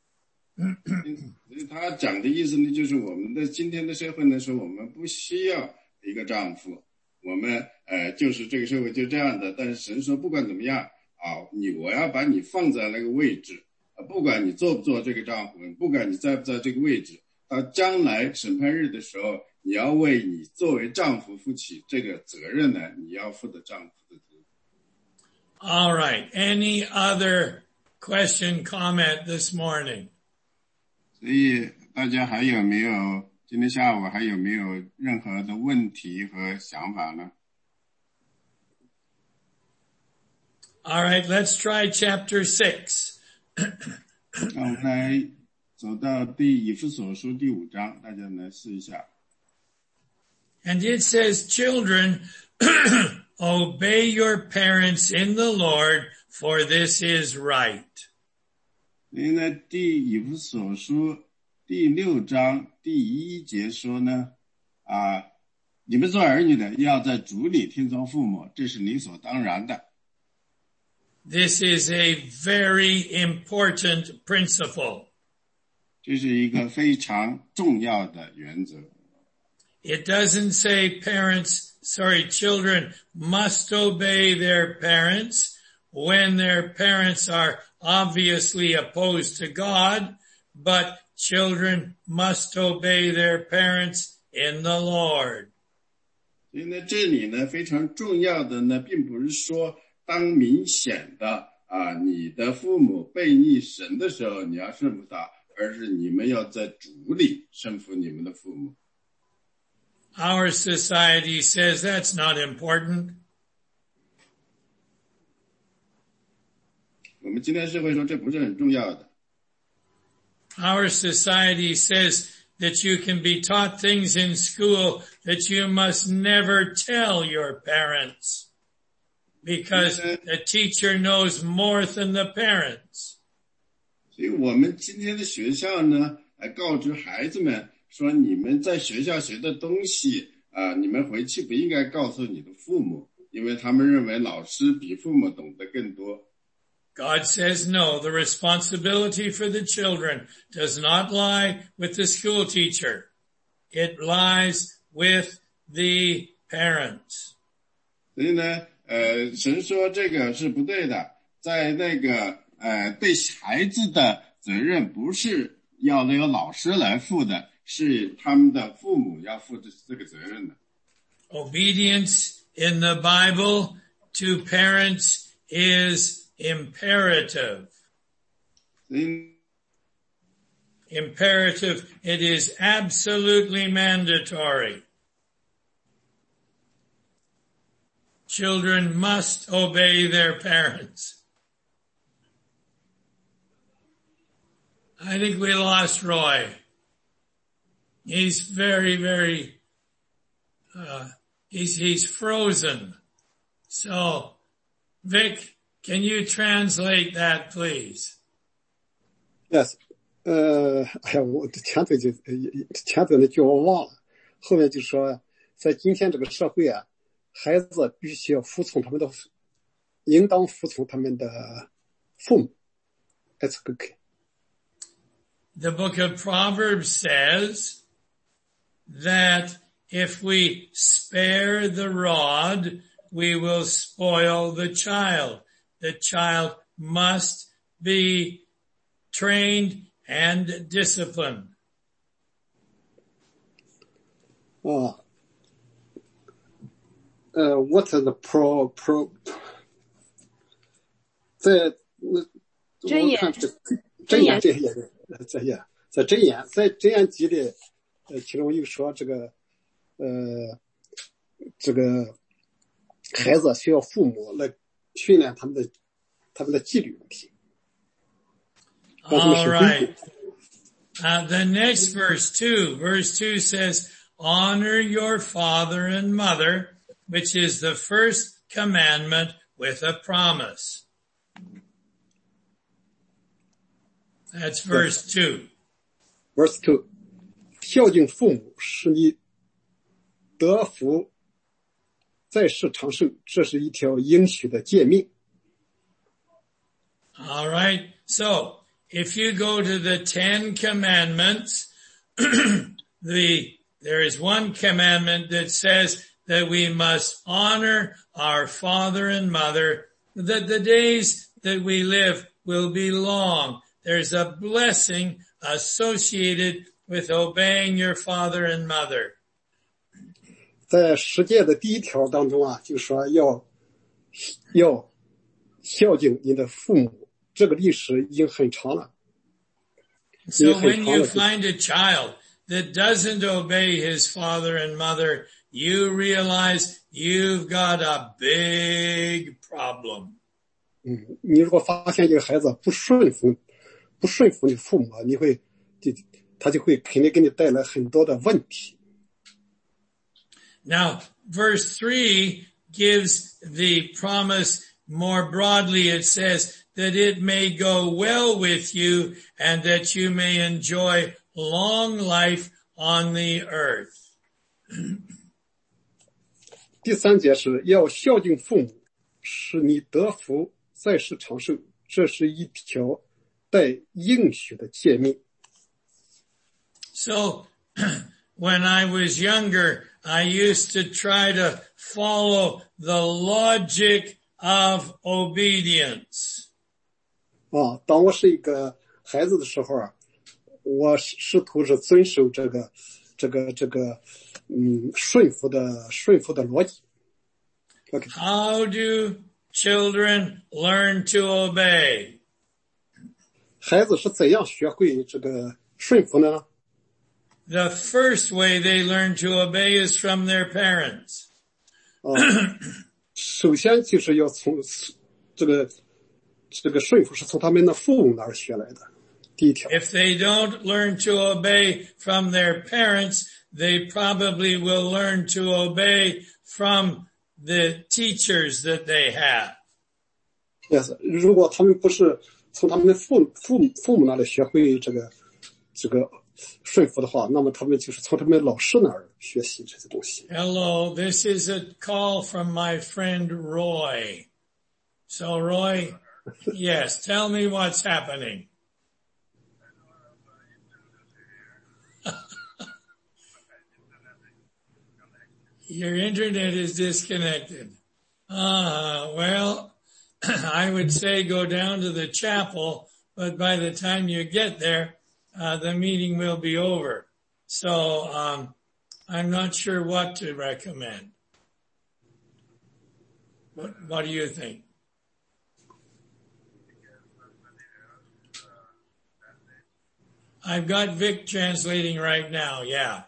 他讲的意思呢，就是我们的今天的社会呢，说我们不需要一个丈夫，我们就是这个社会就这样的。但是神说，不管怎么样我要把你放在那个位置，不管你做不做这个丈夫，不管你在不在这个位置，到将来审判日的时候，你要为你作为丈夫负起这个责任呢，你要负的丈夫的责任。 All right. Any other question, comment this morning? 所以大家还有没有今天下午还有没有任何的问题和想法呢？ All right, let's try chapter 6. 那我们来走到以弗所书第5章，大家来试一下。 And it says, children, obey obey your parents in the Lord, for this is right. 所以呢，以弗所书第6章第1节说呢，你们做儿女的要在主里听从父母，这是理所当然的。 This is a very important principle. 这是一个非常重要的原则。 It doesn't say children must obey their parents when their parents are obviously opposed to God, but children must obey their parents in the Lord. 所以呢，这里呢非常重要的呢，并不是说当明显的你的父母背逆神的时候你要顺服他，而是你们要在主里顺服你们的父母。 Our society says that's not important. 我们今天社会说这不是很重要的。 Our society says that you can be taught things in school that you must never tell your parents because the teacher knows more than the parents. 所以我们今天的学校呢，告知孩子们说，你们在学校学的东西你们回去不应该告诉你的父母，因为他们认为老师比父母懂得更多。 God says no, the responsibility for the children does not lie with the school teacher. It lies with the parents. 所以呢，神说这个是不对的，在那个对孩子的责任不是要那个老师来负的，是他们的父母要负这个责任的。 Obedience in the Bible to parents is imperative. Imperative, it is absolutely mandatory. Children must obey their parents. I think we lost Roy. He's very, he's frozen. So, Vic, can you translate that, please? Yes. 哎呀，我前头那句我忘了，后面就说，在今天这个社会啊，孩子必须要应当服从他们的父母。That's okay. The book of Proverbs says that if we spare the rod, we will spoil the child. The child must be trained and disciplined. What is the pro 在箴言在箴言集里，其中又说这个孩子需要父母来训练他们的纪律问题。 All right. The next verse 2 says, honor your father and mother, which is the first commandment with a promise. That's verse 2. Verse 2. 孝敬父母使你得福在世长寿，这是一条应许的诫命。 All right. So, if you go to the 10 commandments, there is one commandment that says that we must honor our father and mother, that the days that we live will be long. There's a blessing associated with obeying your father and mother. 在十诫的第一条当中啊，就说要孝敬你的父母，这个历史已经很长了。 So when you find a child that doesn't obey his father and mother, you realize you've got a big problem. 你如果发现这个孩子不顺服你父母，他就会肯定给你带来很多的问题。 Now, verse 3 gives the promise more broadly. It says that it may go well with you and that you may enjoy long life on the earth. 第三节是要孝敬父母，使你得福，在世长寿，这是一条带应许的诫命。 So, when I was younger, I used to try to follow the logic of obedience. 当我是一个孩子的时候啊，我试图是遵守这个顺服的逻辑。Okay. How do children learn to obey? 孩子是怎样学会这个顺服呢？ The first way they learn to obey is from their parents. 首先就是要从这个顺服是从他们的父母那儿学来的。第一条。 If they don't learn to obey from their parents, they probably will learn to obey from the teachers that they have. Yes, 如果他们不是从他们的父母那里学会这个顺服的话，那么他们就是从他们老师那儿学习这些东西。 Hello, this is a call from my friend Roy. So Roy, yes, tell me what's happening. Your internet is disconnected. Well, I would say go down to the chapel, but by the time you get there, the meeting will be over. So, I'm not sure what to recommend. What do you think? I've got Vic translating right now, yeah.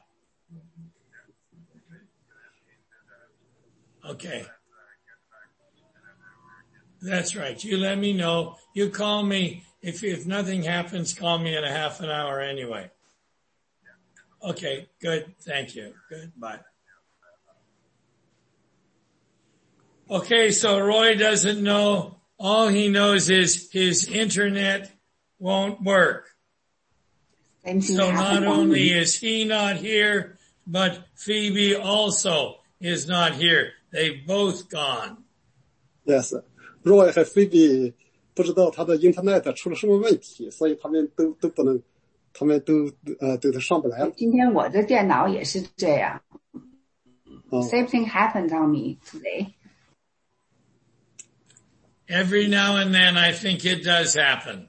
Okay. That's right. You let me know. You call me. If nothing happens, call me in a half an hour anyway. Okay, good. Thank you. Good. Bye. Okay, so Roy doesn't know. All he knows is his internet won't work. So not only is he not here, but Phoebe also is not here. They've both gone. Yes. Roy 和 Phoebe 不知道他的 internet 出了什么问题，所以他们都不能，他们都上不来了。 今天我的电脑也是这样。Same thing happened on me today. Every now and then I think it does happen.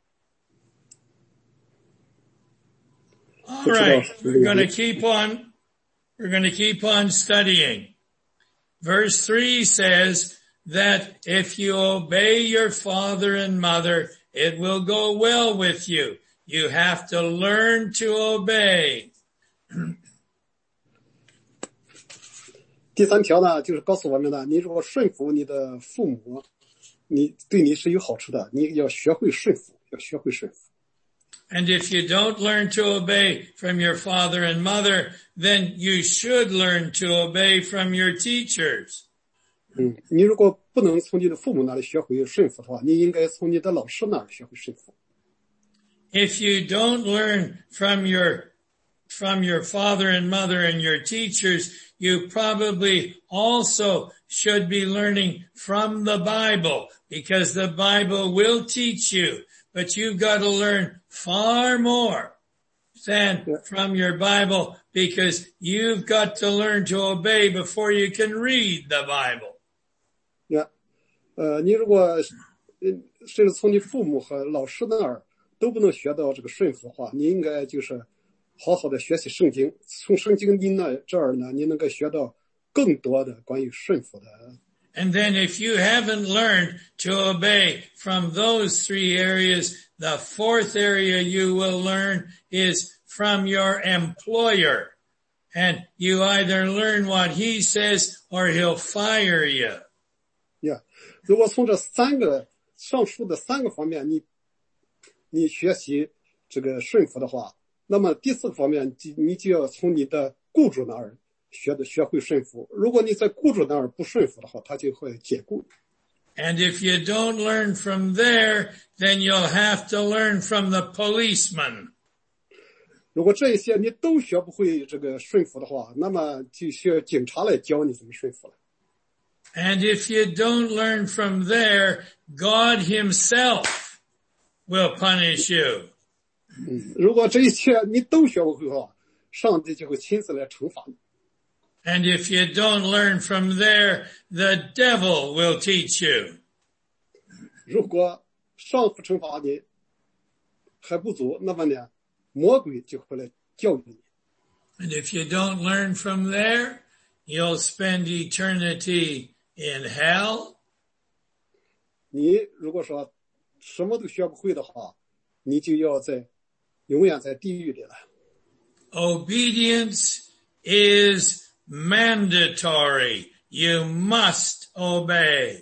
All right, we're going to keep on studying. Verse 3 says that if you obey your father and mother, it will go well with you. You have to learn to obey. 第三条呢，就是告诉我们的，你如果顺服你的父母，对你是有好处的，你要学会顺服，要学会顺服。 And if you don't learn to obey from your father and mother, then you should learn to obey from your teachers. 你如果不能从你的父母那里学会顺服的话，你应该从你的老师那里学会顺服。 If you don't learn from your father and mother and your teachers, you probably also should be learning from the Bible, because the Bible will teach you, but you've got to learn far more than from your Bible, because you've got to learn to obey before you can read the Bible. 你如果甚至从你父母和老师那儿都不能学到这个顺服的话，你应该就是好好的学习圣经，从圣经这儿呢，你能够学到更多的关于顺服的。 And then if you haven't learned to obey from those three areas, the fourth area you will learn is from your employer. And you either learn what he says or he'll fire you. Yeah. 如果从这上述的三个方面你学习这个顺服的话，那么第四个方面你就要从你的雇主那儿学会顺服。如果你在雇主那儿不顺服的话，他就会解雇。 And if you don't learn from there, then you'll have to learn from the policeman. 如果这一些你都学不会这个顺服的话，那么就需要警察来教你怎么顺服了。 And if you don't learn from there, God himself will punish you. 如果这一切你都学不会的话，上帝就会亲自来惩罚你。 And if you don't learn from there, the devil will teach you. 如果上父惩罚你还不足，那么呢，魔鬼就会来教育你。 And if you don't learn from there, you'll spend eternity in hell. 你如果说什么都学不会的话，你就要永远在地狱里了。 Obedience is mandatory. You must obey.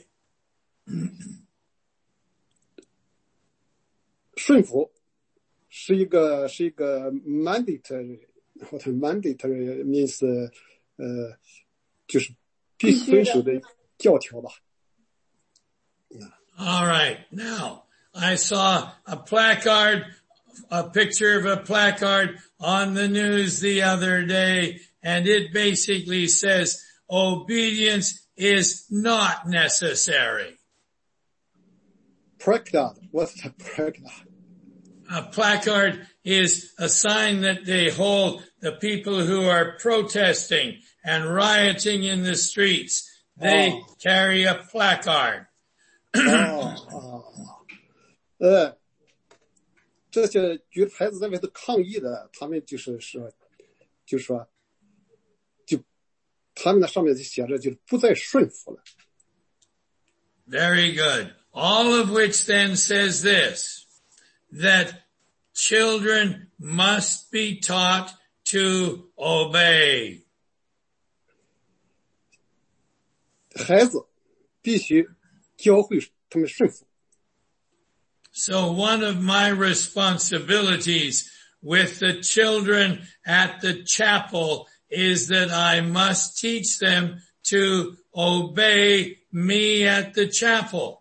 顺服是一个 mandatory， 或者 mandatory means 就是必须遵守的教条吧。 All right. Now, I saw a picture of a placard on the news the other day, and it basically says obedience is not necessary. Placard. What's a placard? A placard is a sign that they hold the people who are protesting and rioting in the streets. They carry a placard. 这些举牌子在外头抗议的，他们就是说他们那上面就写着就是不再顺服了。 Very good. All of which then says this, that children must be taught to obey. 孩子必须教会他们顺服。 So one of my responsibilities with the children at the chapel is that I must teach them to obey me at the chapel.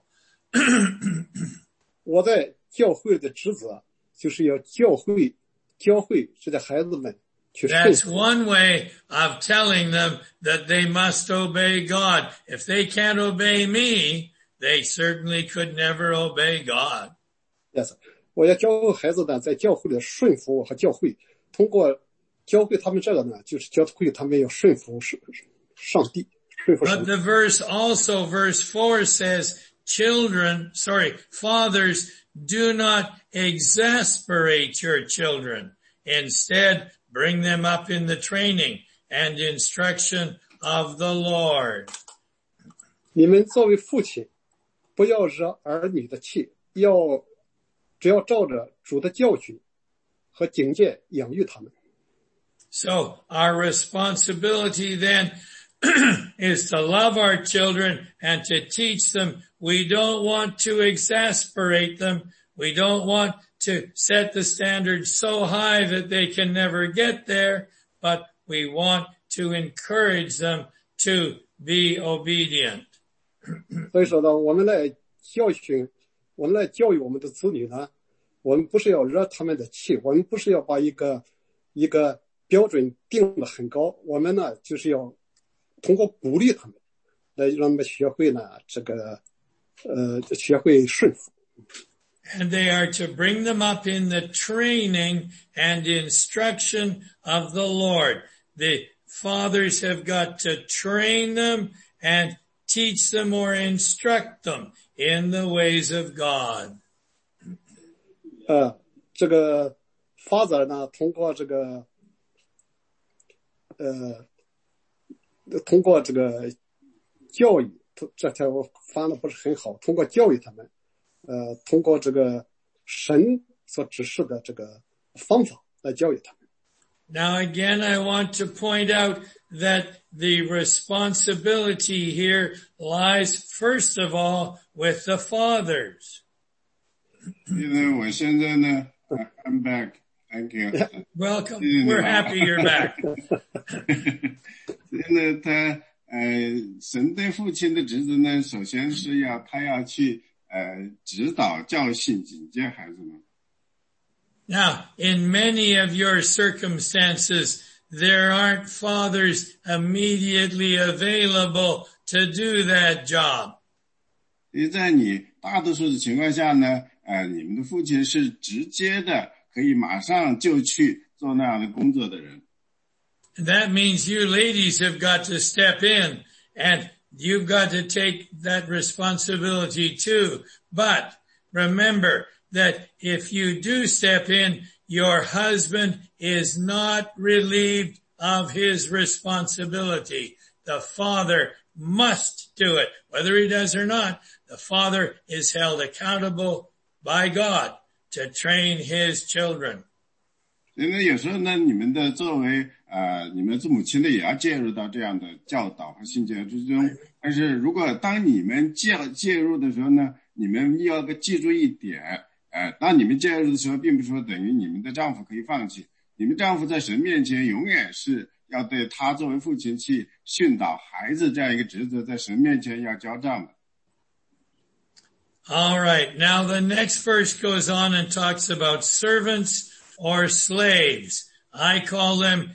我在教会的职责就是要教会这些孩子们去顺 That's 服。 one way of telling them that they must obey God. If they can't obey me, they certainly could never obey God. Yes， 我要教孩子呢，在教会里顺服和教会，通过教会他们这个呢，就是教会他们要顺服上帝，顺服上 But 帝。 the verse 4 says, fathers, do not exasperate your children. Instead, bring them up in the training and instruction of the Lord. 你们作为父亲，不要惹儿女的气，只要照着主的教训和警戒养育他们。 So our responsibility then is to love our children and to teach them. We don't want to exasperate them. We don't want to set the standard so high that they can never get there, but we want to encourage them to be obedient. 所以说呢，我们来教育我们的子女呢，我们不是要惹他们的气，我们不是要把一个标准定得很高，我们呢就是要通过鼓励他们，来让他们学会呢学会顺服。 And they are to bring them up in the training and instruction of the Lord. The fathers have got to train them and teach them or instruct them in the ways of God. 这个father呢，通过这个教育，这条我翻的不是很好，通过教育他们，通过这个神所指示的这个方法来教育他们。 Now again, I want to point out that the responsibility here lies first of all with the fathers. 因为我现在呢 I'm back. Thank you. Welcome. We're happy you're back. 所以呢，神对父亲的职责呢，首先是他要去指导、教训、警戒孩子们。 Now, in many of your circumstances, there aren't fathers immediately available to do that job. 所以在你大多数的情况下呢，你们的父亲是直接的，可以马上就去做那样的工作的人。 And that means you ladies have got to step in and you've got to take that responsibility too. But remember that if you do step in, your husband is not relieved of his responsibility. The father must do it. Whether he does or not, the father is held accountable by God to train his children. 所以呢，有时候呢，你们的作为你们做母亲的也要介入到这样的教导和性教育之中。但是如果当你们介入的时候呢，你们要记住一点，当你们介入的时候，并不是说等于你们的丈夫可以放弃。你们丈夫在神面前永远是要对他作为父亲去训导孩子这样一个职责，在神面前要交账的。 All right. Now the next verse goes on and talks about servants or slaves. I call them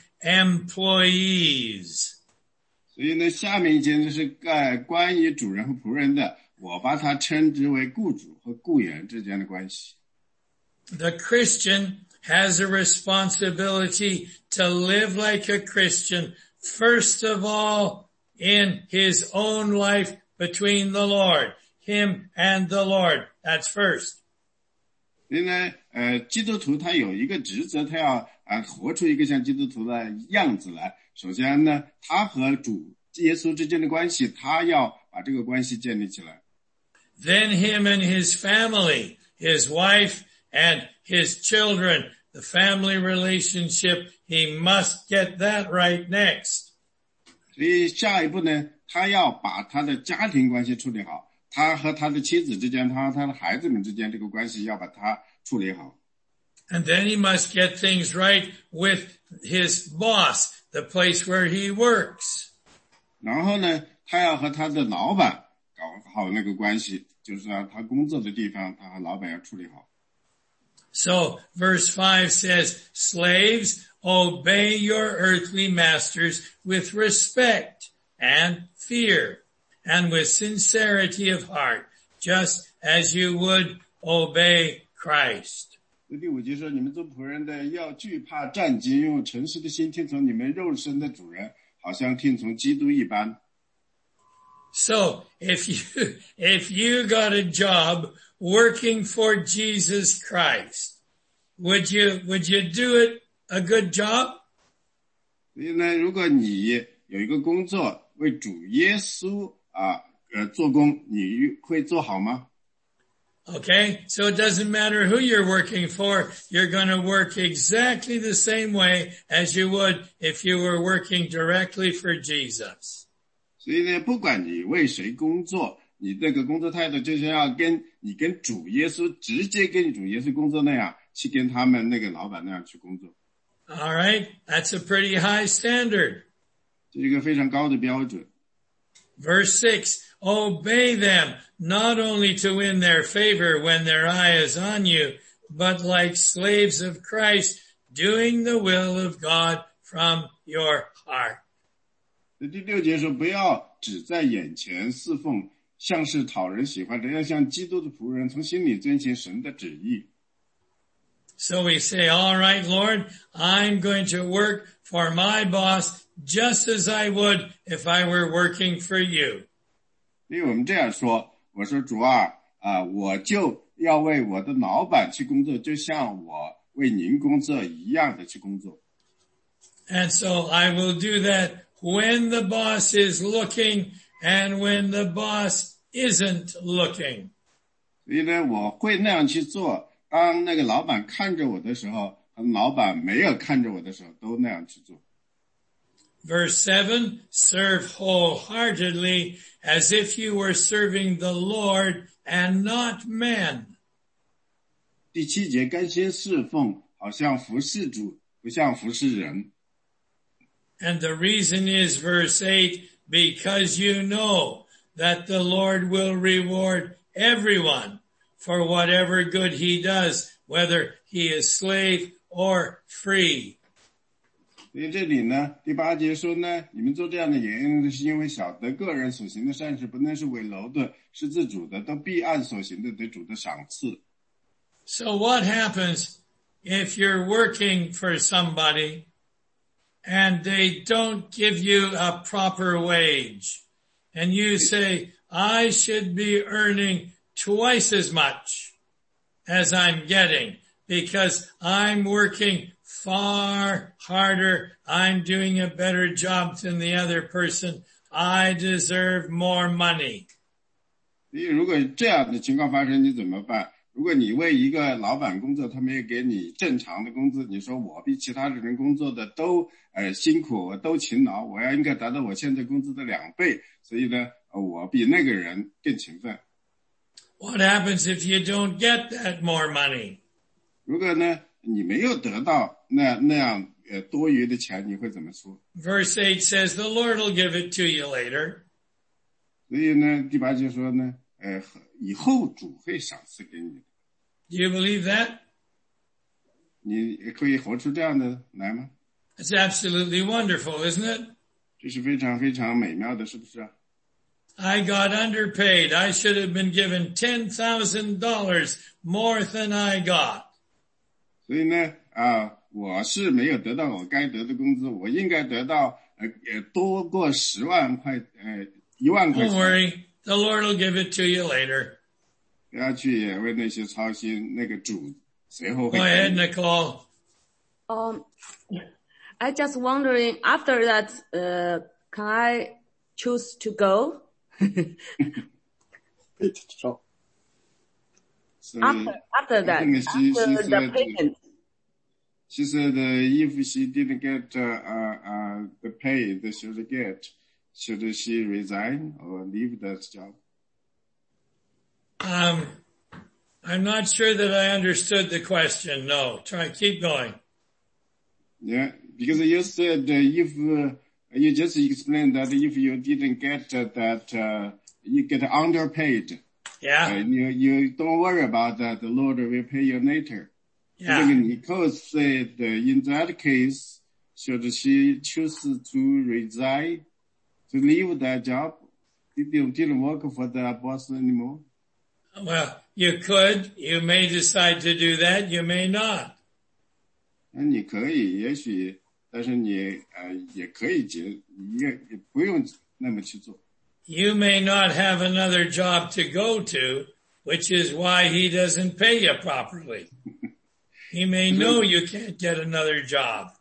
employees. 所以呢，下面一节就是关于主人和仆人的，我把它称之为雇主和雇员之间的关系。 The Christian has a responsibility to live like a Christian, first of all, in his own life between the Lord, him and the Lord. That's first. 所以呢，基督徒他有一个职责，他要活出一个像基督徒的样子来。首先呢，他和主耶稣之间的关系，他要把这个关系建立起来。 Then him and his family, his wife and his children, the family relationship, he must get that right next. 所以下一步呢，他要把他的家庭关系处理好。他和他的妻子之间，他和他的孩子们之间这个关系要把它处理好。 And then he must get things right with his boss, the place where he works. 然后呢，他要和他的老板搞好那个关系，就是他工作的地方，他和老板要处理好。 So verse 5 says, slaves, obey your earthly masters with respect and fear, and with sincerity of heart, just as you would obey Christ. 第五节说，你们做仆人的要惧怕战兢，用诚实的心听从你们肉身的主人，好像听从基督一般。 So if you got a job working for Jesus Christ, would you do it a good job? 所以呢，如果你有一个工作为主耶稣做工，你会做好吗？ Okay, so it doesn't matter who you're working for, you're going to work exactly the same way as you would if you were working directly for Jesus. 所以呢，不管你为谁工作，你这个工作态度就是要跟主耶稣直接跟主耶稣工作那样，去跟他们那个老板那样去工作。 All right, that's a pretty high standard. 这是一个非常高的标准。 Verse 6, obey them, not only to win their favor when their eye is on you, but like slaves of Christ, doing the will of God from your heart. 第六节说，不要只在眼前侍奉，像是讨人喜欢的，要像基督的仆人，从心里遵行神的旨意。 So we say, all right, Lord, I'm going to work for my boss just as I would if I were working for you. 因为我们这样说，我说主啊，我就要为我的老板去工作，就像我为您工作一样的去工作。 And so I will do that when the boss is looking and when the boss isn't looking. 所以呢，我会那样去做。当那个老板看着我的时候，和老板没有看着我的时候，都那样去做。 Verse 7, serve wholeheartedly as if you were serving the Lord and not men. 第七节，甘心侍奉， 好像服侍主，不像服侍人。 And the reason is verse 8, because you know that the Lord will reward everyone for whatever good he does, whether he is slave or free. 所以这里呢，第8节说呢，你们做这样的言，是因为晓得个人所行的善事，不能是为劳的，是自主的，都必按所行的得主的赏赐。 So what happens if you're working for somebody and they don't give you a proper wage and you say, I should be earning twice as much as I'm getting because I'm working far harder. I'm doing a better job than the other person. I deserve more money. 所以如果这样的情况发生，你怎么办？如果你为一个老板工作，他没有给你正常的工资，你说我比其他的人工作的都辛苦，我都勤劳，我应该达到我现在工资的2倍，所以呢，我比那个人更勤奋。 What happens if you don't get that more money? 如果呢，你没有得到那样多余的钱，你会怎么说？ Verse 8 says the Lord will give it to you later. 所以呢，第8节说呢，以后主会赏赐给你。 Do you believe that? 你可以活出这样的来吗？ It's absolutely wonderful, isn't it? 这是非常非常美妙的，是不是啊？ I got underpaid. I should have been given $10,000 more than I got. 所以呢，我是没有得到我该得的工资，我应该得到多过10万块，1万块钱。 Don't worry, the Lord will give it to you later. 不要去为那些操心，那个主随后会。 Go ahead, Nicole. I just wondering after that, can I choose to go? After that, after the payment. She said if she didn't get the pay that she should get, should she resign or leave that job? I'm not sure that I understood the question. No, keep going. Yeah, because you said if you just explained that if you didn't get that, you get underpaid. Yeah. You don't worry about that. The Lord will pay you later. Yeah. Nicole said in that case, should she choose to resign, to leave that job? Didn't work for the boss anymore? Well, you could. You may decide to do that. You may not. 那你可以，也许，但是你也可以也不用那么去做。 You may not have another job to go to, which is why he doesn't pay you properly. He may know you can't get another job.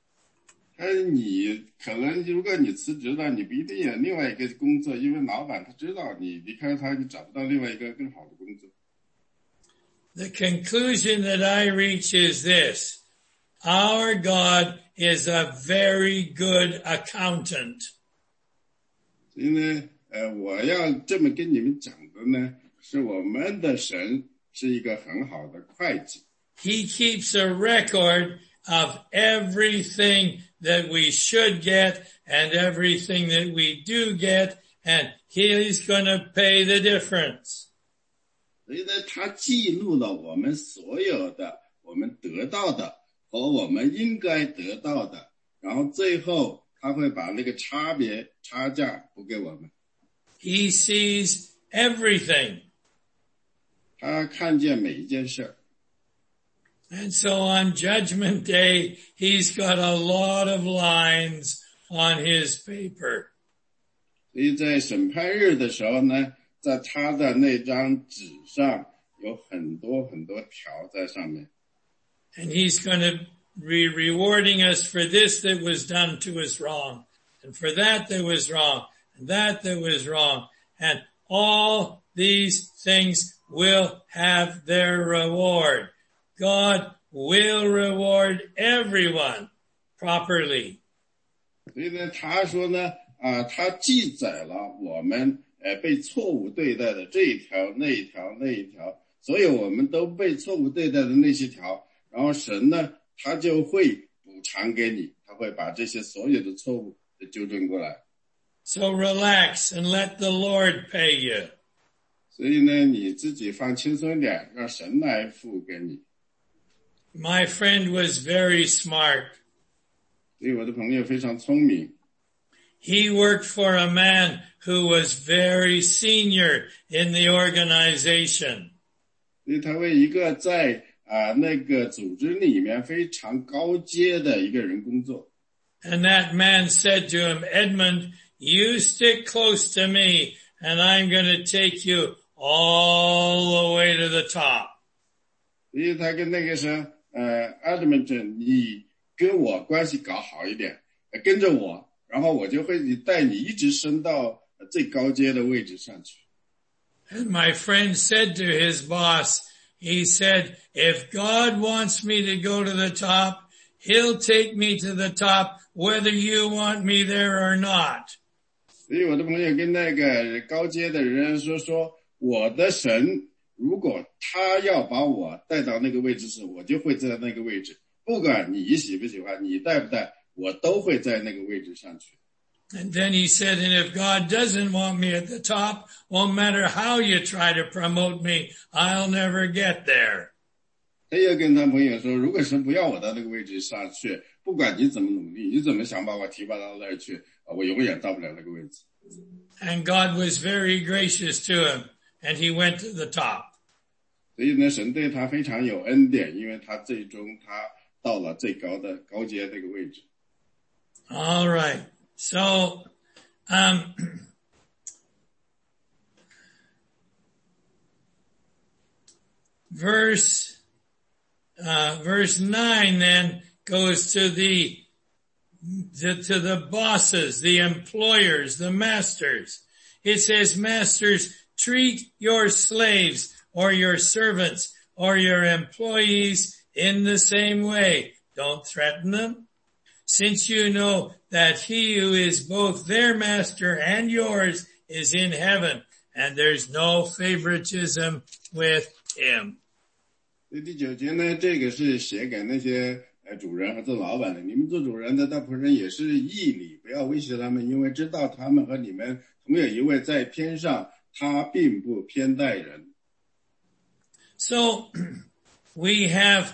你可能如果你辞职了，你不一定有另外一个工作，因为老板他知道你离开他，你找不到另外一个更好的工作。 The conclusion that I reach is this. Our God is a very good accountant. 所以呢，我要这么跟你们讲的呢，是我们的神是一个很好的会计。 He keeps a record of everything that we should get and everything that we do get, and he's going to pay the difference. 所以呢，他记录了我们所有的，我们得到的和我们应该得到的，然后最后他会把那个差价补给我们。 He sees everything. 他看见每一件事儿。 And so on Judgment Day, he's got a lot of lines on his paper. 所以在审判日的时候呢，在他的那张纸上有很多很多条在上面。 And he's going to be rewarding us for this that was done to us wrong, and for that was wrong, and that was wrong. And all these things will have their reward. God will reward everyone properly. 所以呢，他说呢，他记载了我们被错误对待的这一条、那一条、那一条，所有我们都被错误对待的那些条， 然后神呢，他就会补偿给你，他会把这些所有的错误纠正过来。 So relax and let the Lord pay you. 所以呢，你自己放轻松点，让神来付给你。 My friend was very smart. 所以我的朋友非常聪明。 He worked for a man who was very senior in the organization. 所以他为一个在那个组织里面非常高阶的一个人工作。 And that man said to him, Edmund, you stick close to me and I'm going to take you all the way to the top. 所以他跟那个说Edmund 你跟我关系搞好一点，跟着我，然后我就会带你一直升到最高阶的位置上去。 And my friend said to his boss, he said, if God wants me to go to the top, he'll take me to the top whether you want me there or not. 所以我的朋友跟那个高阶的人说我的神如果他要把我带到那个位置时，我就会在那个位置，不管你喜不喜欢，你带不带，我都会在那个位置上去。 And then he said, and if God doesn't want me at the top, won't matter how you try to promote me, I'll never get there. 他又跟他朋友说，如果神不要我到那个位置上去，不管你怎么努力，你怎么想把我提拔到那儿去，我永远到不了那个位置。 And God was very gracious to him, and he went to the top. 所以呢，神对他非常有恩典，因为他最终他到了最高的高阶这个位置。 All right. So, verse 9 then goes to the bosses, the employers, the masters. It says, masters, treat your slaves or your servants or your employees in the same way. Don't threaten them. Since you know that he who is both their master and yours is in heaven, and there's no favoritism with him. 第9节呢，这个是写给那些主人和做老板的。你们做主人的大仆人也是义理，不要威胁他们，因为知道他们和你们同有一位在天上，他并不偏待人。 So we have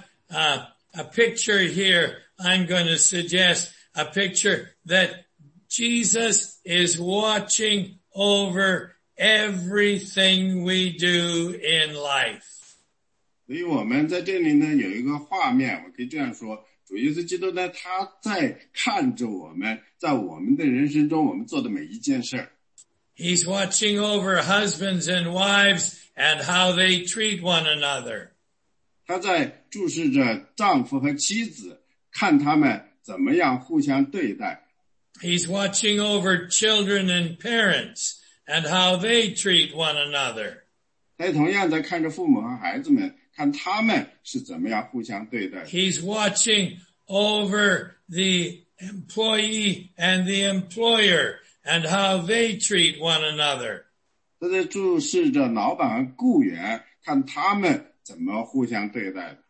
a picture here. I'm going to suggest a picture that Jesus is watching over everything we do in life. 所以我们在这里呢有一个画面，我可以这样说，主耶稣基督呢他在看着我们，在我们的人生中我们做的每一件事儿。 He's watching over husbands and wives and how they treat one another. 他在注视着丈夫和妻子，看他们怎么样互相对待。 He's watching over children and parents and how they treat one another. 他同样在看着父母和孩子们，看他们是怎么样互相对待。 He's watching over the employee and the employer and how they treat one another. 他在注视着老板和雇员，看他们怎么互相对待的。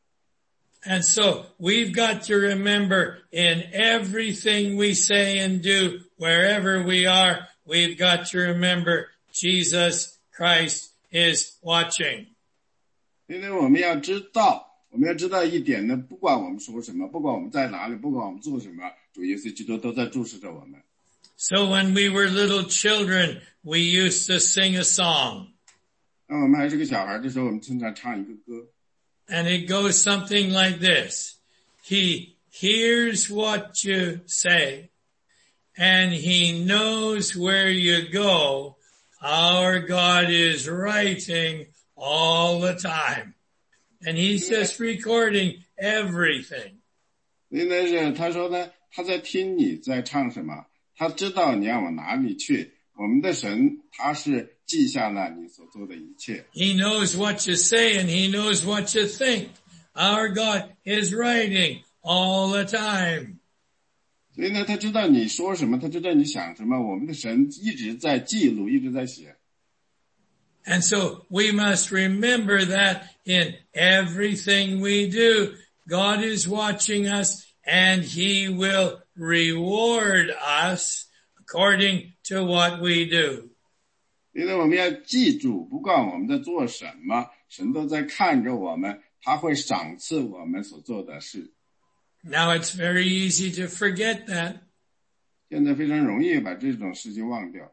And so we've got to remember in everything we say and do, wherever we are, we've got to remember Jesus Christ is watching. 因为我们要知道一点呢，不管我们说什么，不管我们在哪里，不管我们做什么，主耶稣基督都在注视着我们。 So when we were little children, we used to sing a song. 当我们还是个小孩的时候，我们经常唱一个歌。 And it goes something like this. He hears what you say, and he knows where you go. Our God is writing all the time. And he's just recording everything. 所以呢，是他说呢，他在听你在唱什么，他知道你要往哪里去。我们的神，他是记下了你所做的一切。 He knows what you say and he knows what you think. Our God is writing all the time. 所以呢，他知道你说什么，他知道你想什么。我们的神一直在记录，一直在写。 And so we must remember that in everything we do, God is watching us and he will reward us according to what we do. 因为我们要记住，不管我们在做什么，神都在看着我们，他会赏赐我们所做的事。 Now it's very easy to forget that. 现在非常容易把这种事情忘掉。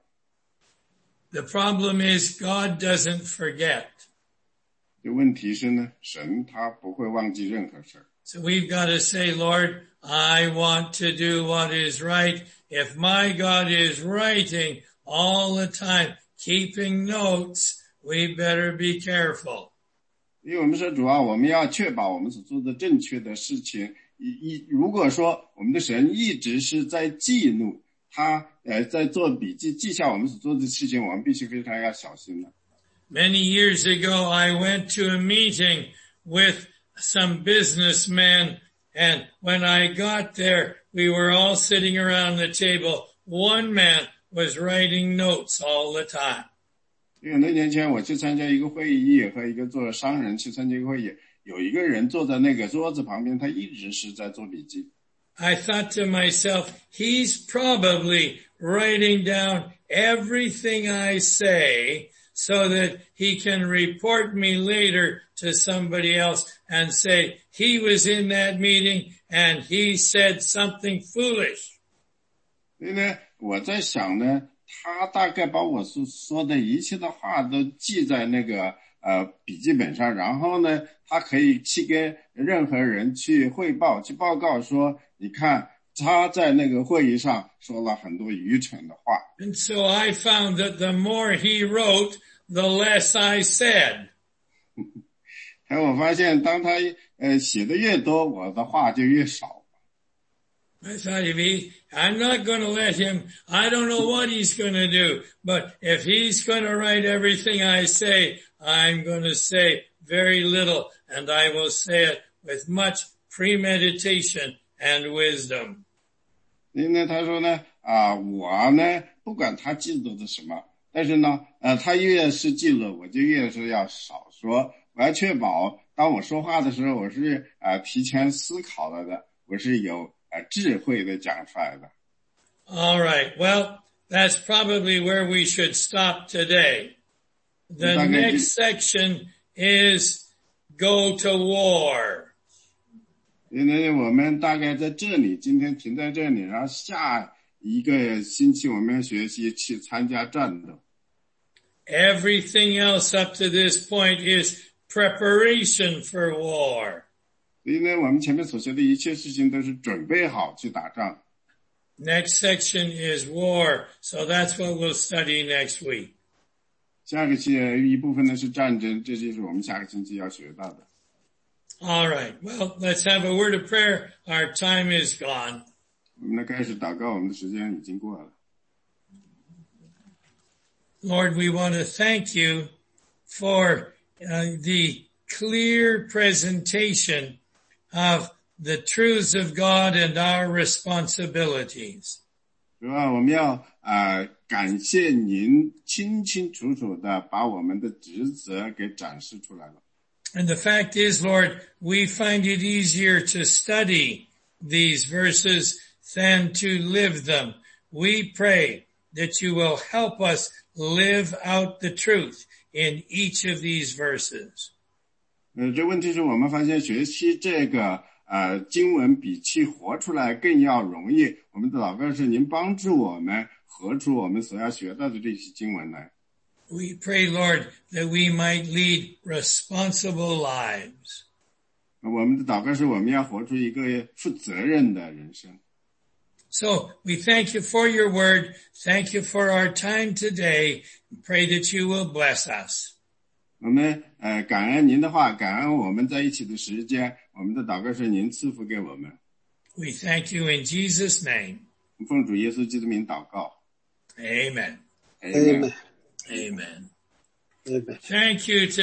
The problem is God doesn't forget. 这问题是呢，神他不会忘记任何事。 So we've got to say, Lord, I want to do what is right. If my God is writing all the time, keeping notes, we better be careful. 因为我们说主啊，我们要确保我们所做的正确的事情。如果说我们的神一直是在记录，他在做笔记，记下我们所做的事情，我们必须非常要小心的。 Many years ago, I went to a meeting with some businessmen, and when I got there, we were all sitting around the table. One man was writing notes all the time. 因为很多年前我去参加一个会议，和一个做商人去参加一个会议，有一个人坐在那个桌子旁边，他一直是在做笔记。 I thought to myself, he's probably writing down everything I say so that he can report me later to somebody else and say, he was in that meeting and he said something foolish. 所以呢，我在想呢，他大概把我所说的一切的话都记在那个笔记本上，然后呢，他可以去跟任何人去汇报，去报告说，你看他在那个会议上说了很多愚蠢的话。 And so I found that the more he wrote, the less I said. 还有我发现，当他写的越多，我的话就越少。 I thought, I'm not going to let him, I don't know what he's going to do, but if he's going to write everything I say, I'm going to say very little, and I will say it with much premeditation and wisdom. 因为他说呢，我呢，不管他记录的什么，但是呢，他越是记录，我就越是要少说。我要确保，当我说话的时候，我是提前思考了的，我是有智慧的讲出来的。 All right. Well, that's probably where we should stop today. The next section is go to war. 因为我们大概在这里，今天停在这里，然后下一个星期我们要学习去参加战斗。 Everything else up to this point is preparation for war. 所以呢，我们前面所学的一切事情都是准备好去打仗。 Next section is war, so that's what we'll study next week. 下个期一部分呢是战争，这就是我们下个星期要学到的。 All right. Well, let's have a word of prayer. Our time is gone. 我们来开始祷告，我们的时间已经过了。 Lord, we want to thank you for the clear presentation of the truths of God and our responsibilities. 主啊，我们要感谢您清清楚楚的把我们的职责给展示出来了。 And the fact is, Lord, we find it easier to study these verses than to live them. We pray that you will help us live out the truth in each of these verses. 这问题是我们发现学习这个经文比去活出来更要容易。我们的祷告是您帮助我们活出我们所要学到的这些经文来。 We pray, Lord, that we might lead responsible lives. 我们的祷告是我们要活出一个负责任的人生。 So we thank you for your word. Thank you for our time today. Pray that you will bless us. 我们感恩您的话，感恩我们在一起的时间。我们的祷告是您赐福给我们。 We thank you in Jesus' name. 奉主耶稣基督的名祷告。 Amen. Amen. Amen. Amen. Thank you to